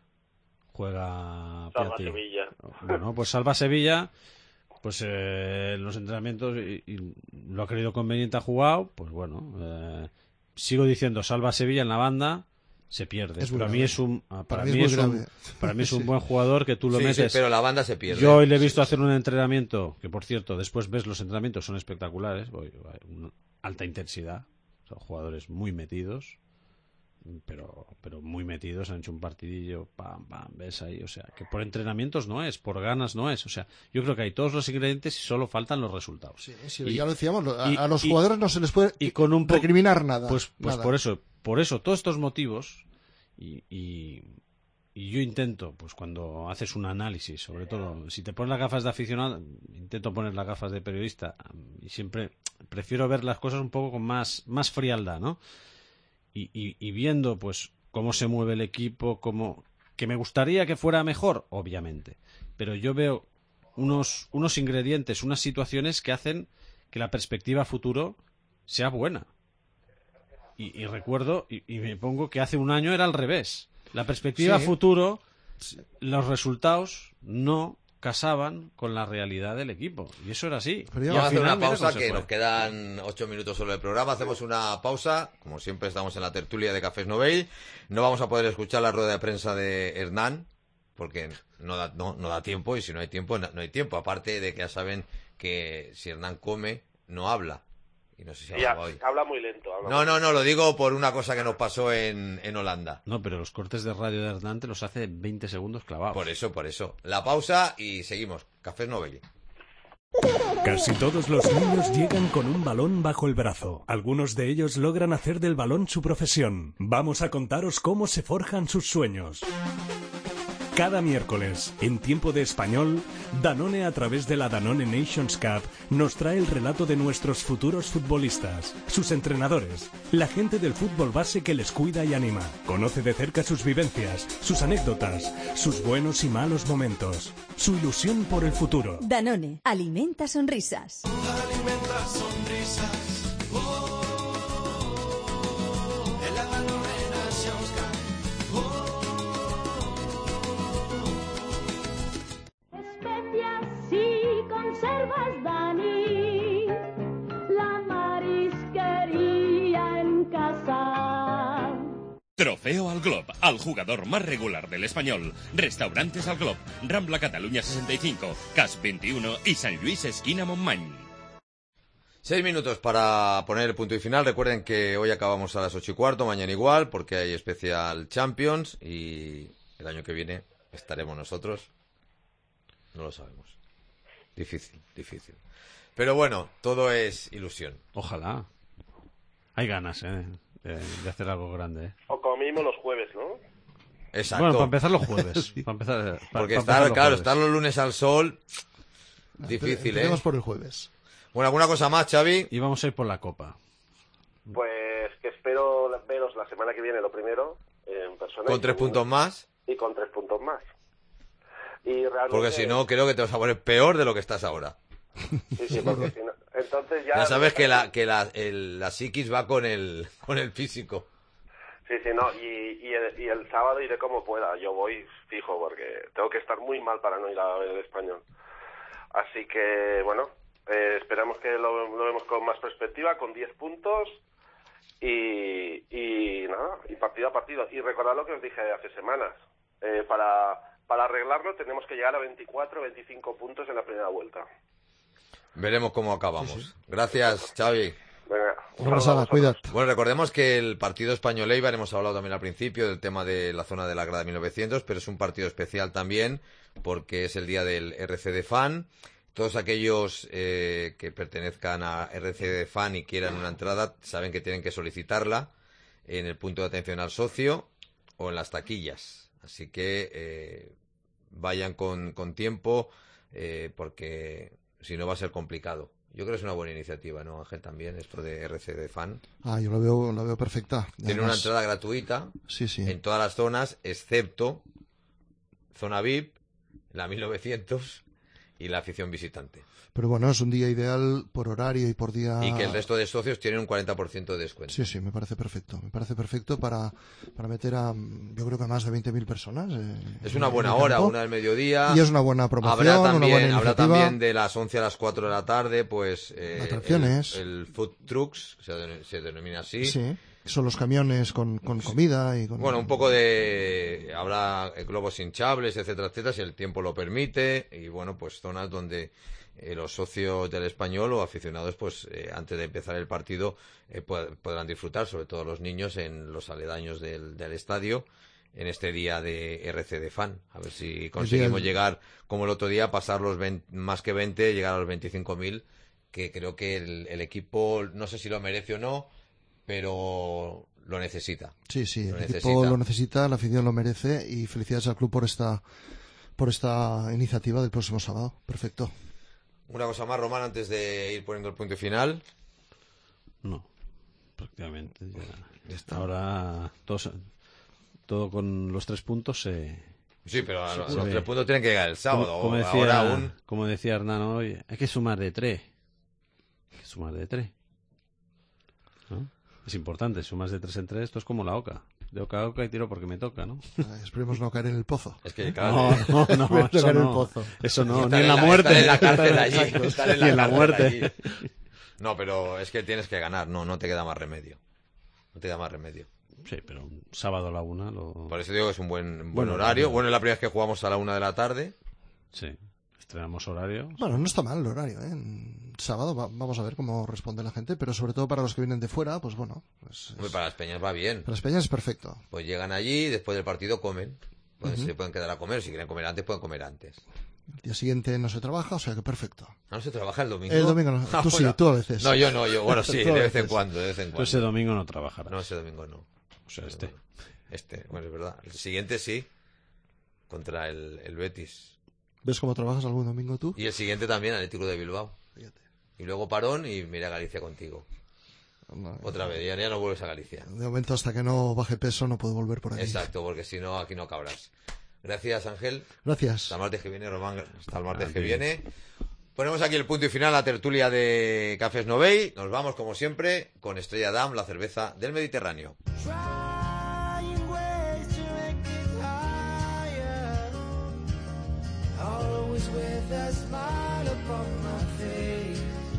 Juega Salva Piatti. Sevilla. Bueno, pues salva Sevilla, pues los entrenamientos y lo ha creído conveniente, ha jugado, pues bueno, sigo diciendo, salva Sevilla en la banda, se pierde. Es Pero a muy mí grave. para mí es un buen jugador que tú lo metes. Sí, pero la banda se pierde. Yo hoy le he visto hacer un entrenamiento, que por cierto, después ves los entrenamientos, son espectaculares, alta intensidad, son jugadores muy metidos, pero muy metidos, han hecho un partidillo, pam, ves ahí, o sea, que por entrenamientos no es, por ganas no es, o sea, yo creo que hay todos los ingredientes y solo faltan los resultados. Sí, ya lo decíamos, a los jugadores no se les puede con recriminar nada. Pues nada. por eso, todos estos motivos, y yo intento, pues cuando haces un análisis, sobre todo, si te pones las gafas de aficionado, intento poner las gafas de periodista, y siempre prefiero ver las cosas un poco con más frialdad, ¿no? Y viendo, pues, cómo se mueve el equipo, que me gustaría que fuera mejor, obviamente, pero yo veo unos ingredientes, unas situaciones que hacen que la perspectiva a futuro sea buena. Y recuerdo, y me pongo que hace un año era al revés. La perspectiva a futuro, los resultados no casaban con la realidad del equipo. Y eso era así. Pero vamos a hacer una pausa, que nos quedan 8 minutos solo del programa. Hacemos una pausa. Como siempre, estamos en la tertulia de Cafés Novell. No vamos a poder escuchar la rueda de prensa de Hernán, porque no da tiempo, y si no hay tiempo, no hay tiempo. Aparte de que ya saben que si Hernán come, no habla. Y no sé si hoy. Habla muy lento. No, lo digo por una cosa que nos pasó en Holanda. No, pero los cortes de radio de Hernán te los hace en 20 segundos clavados. Por eso. La pausa y seguimos. Cafés Novell. Casi todos los niños llegan con un balón bajo el brazo. Algunos de ellos logran hacer del balón su profesión. Vamos a contaros cómo se forjan sus sueños. Cada miércoles, en tiempo de español, Danone, a través de la Danone Nations Cup, nos trae el relato de nuestros futuros futbolistas, sus entrenadores, la gente del fútbol base que les cuida y anima. Conoce de cerca sus vivencias, sus anécdotas, sus buenos y malos momentos, su ilusión por el futuro. Danone, alimenta sonrisas. Alimenta sonrisas. En la Danone Nations Cup. Especias y conservas Dani, la marisquería en casa. Trofeo al Glob, al jugador más regular del Español. Restaurantes al Glob, Rambla Cataluña 65, CAS 21 y San Luis esquina Montmany. 6 minutos para poner el punto y final. Recuerden que hoy acabamos a las 8:15, mañana igual, porque hay especial Champions y el año que viene estaremos nosotros. No lo sabemos. Difícil. Pero bueno, todo es ilusión. Ojalá. Hay ganas, de hacer algo grande, O como mínimo los jueves, ¿no? Exacto. Bueno, para empezar los jueves. Sí. Porque estar los lunes al sol, difícil, Tenemos por el jueves. Bueno, ¿alguna cosa más, Xavi? Y vamos a ir por la Copa. Pues que espero veros la semana que viene, lo primero, en persona. Con 3 puntos más. Y con 3 puntos más. Y realmente... Porque si no, creo que te vas a poner peor de lo que estás ahora. Sí, porque si no... Entonces ya... Ya sabes que la psiquis va con el físico. Sí, no, y el sábado iré como pueda. Yo voy fijo porque tengo que estar muy mal para no ir a ver el Español. Así que, bueno, esperamos que lo vemos con más perspectiva, con 10 puntos y nada, y partido a partido. Y recordad lo que os dije hace semanas. Para para arreglarlo tenemos que llegar a 24, 25 puntos en la primera vuelta. Veremos cómo acabamos. Gracias, Xavi. Venga, una pasada, cuídate. Bueno, recordemos que el partido Español-Eibar, hemos hablado también al principio del tema de la zona de la grada de 1900, pero es un partido especial también porque es el día del RCD Fan. Todos aquellos que pertenezcan a RCD Fan y quieran una entrada saben que tienen que solicitarla en el punto de atención al socio o en las taquillas. Así que vayan con tiempo porque si no va a ser complicado. Yo creo que es una buena iniciativa, ¿no, Ángel? También esto de RCD Fan. Yo la veo perfecta. Tiene además una entrada gratuita en todas las zonas, excepto zona VIP, la 1900 y la afición visitante. Pero bueno, es un día ideal por horario y por día. Y que el resto de socios tienen un 40% de descuento. Sí, me parece perfecto. Me parece perfecto para meter a, yo creo que más de 20.000 personas. Es una buena hora, una del mediodía. Y es una buena promoción, habrá también de las 11 a las 4 de la tarde, pues atracciones. El food trucks, se denomina así. Sí. Son los camiones con comida y con... Bueno, un poco de... Habrá globos hinchables, etcétera, etcétera, si el tiempo lo permite. Y bueno, pues zonas donde los socios del Español o aficionados, pues antes de empezar el partido podrán disfrutar, sobre todo los niños, en los aledaños del estadio, en este día de RCD Fan. A ver si conseguimos llegar, como el otro día, pasar los más que 20, llegar a los 25.000, que creo que el equipo, no sé si lo merece o no, pero lo necesita. Sí, el equipo lo necesita, la afición lo merece, y felicidades al club por esta iniciativa del próximo sábado. Perfecto. ¿Una cosa más, Román, antes de ir poniendo el punto final? No, prácticamente ya está. Ahora todo con los 3 puntos Sí, pero los 3 puntos tienen que llegar el sábado. Como decía Hernán hoy, hay que sumar de 3. ¿No? Es importante, sumas de 3 en 3, esto es como la oca. De oca a oca y tiro porque me toca, ¿no? Esperemos no caer en el pozo. Es que, claro, eso no, ni en la muerte. Estar en la cárcel allí. Ni en la muerte. Allí. No, pero es que tienes que ganar, no te queda más remedio. Sí, pero un sábado a la 1 Por eso digo que es un buen horario. Bueno, es la primera vez que jugamos a la 1 de la tarde. Sí. Estrenamos horario. Bueno, no está mal el horario, ¿eh? Sábado vamos a ver cómo responde la gente, pero sobre todo para los que vienen de fuera, pues bueno. Para las peñas va bien. Para las peñas es perfecto. Pues llegan allí, después del partido comen. Se pueden quedar a comer, si quieren comer antes, pueden comer antes. El día siguiente no se trabaja, o sea que perfecto. ¿No se trabaja el domingo? El domingo no. Tú sí, tú a veces. No, yo no, bueno, sí, de vez en cuando. Tú ese domingo no trabajarás. No, ese domingo no. O sea, bueno, es verdad. El siguiente sí, contra el Betis. ¿Ves cómo trabajas algún domingo tú? Y el siguiente también, Atlético de Bilbao. Fíjate. Y luego parón y me iré a Galicia contigo. Otra vez, ya no vuelves a Galicia. De momento, hasta que no baje peso, no puedo volver por aquí. Exacto, porque si no, aquí no cabrás. Gracias, Ángel. Gracias. Hasta el martes que viene, Román. Hasta el martes que viene. Ponemos aquí el punto y final a la tertulia de Cafés Novey. Nos vamos, como siempre, con Estrella Damm, la cerveza del Mediterráneo. With a smile upon my face.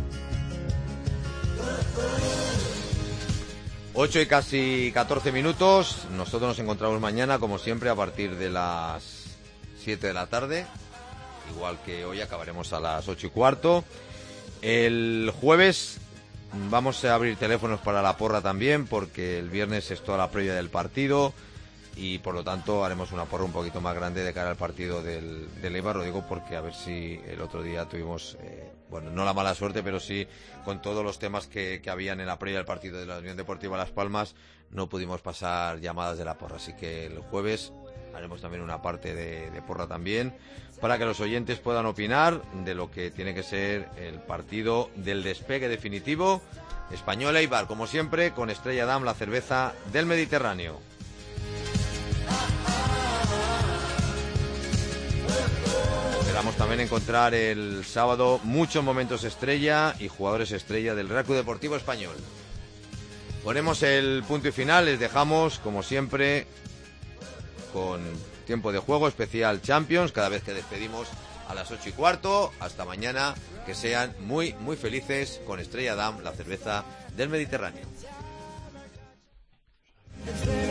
8 y casi 14 minutos. Nosotros nos encontramos mañana, como siempre, a partir de las 7 de la tarde. Igual que hoy, acabaremos a las 8 y cuarto. El jueves vamos a abrir teléfonos para la porra también, porque el viernes es toda la previa del partido. Y por lo tanto haremos una porra un poquito más grande de cara al partido del Eibar. Lo digo porque a ver si el otro día tuvimos, no la mala suerte, pero sí con todos los temas que habían en la previa del partido de la Unión Deportiva Las Palmas, no pudimos pasar llamadas de la porra. Así que el jueves haremos también una parte de porra también, para que los oyentes puedan opinar de lo que tiene que ser el partido del despegue definitivo. Español Eibar, como siempre, con Estrella Damm, la cerveza del Mediterráneo. Esperamos también encontrar el sábado muchos momentos estrella y jugadores estrella del Real Club Deportivo Español. Ponemos el punto y final, les dejamos como siempre con tiempo de juego especial Champions, cada vez que despedimos a las 8 y cuarto. Hasta mañana, que sean muy muy felices con Estrella Damm, la cerveza del Mediterráneo.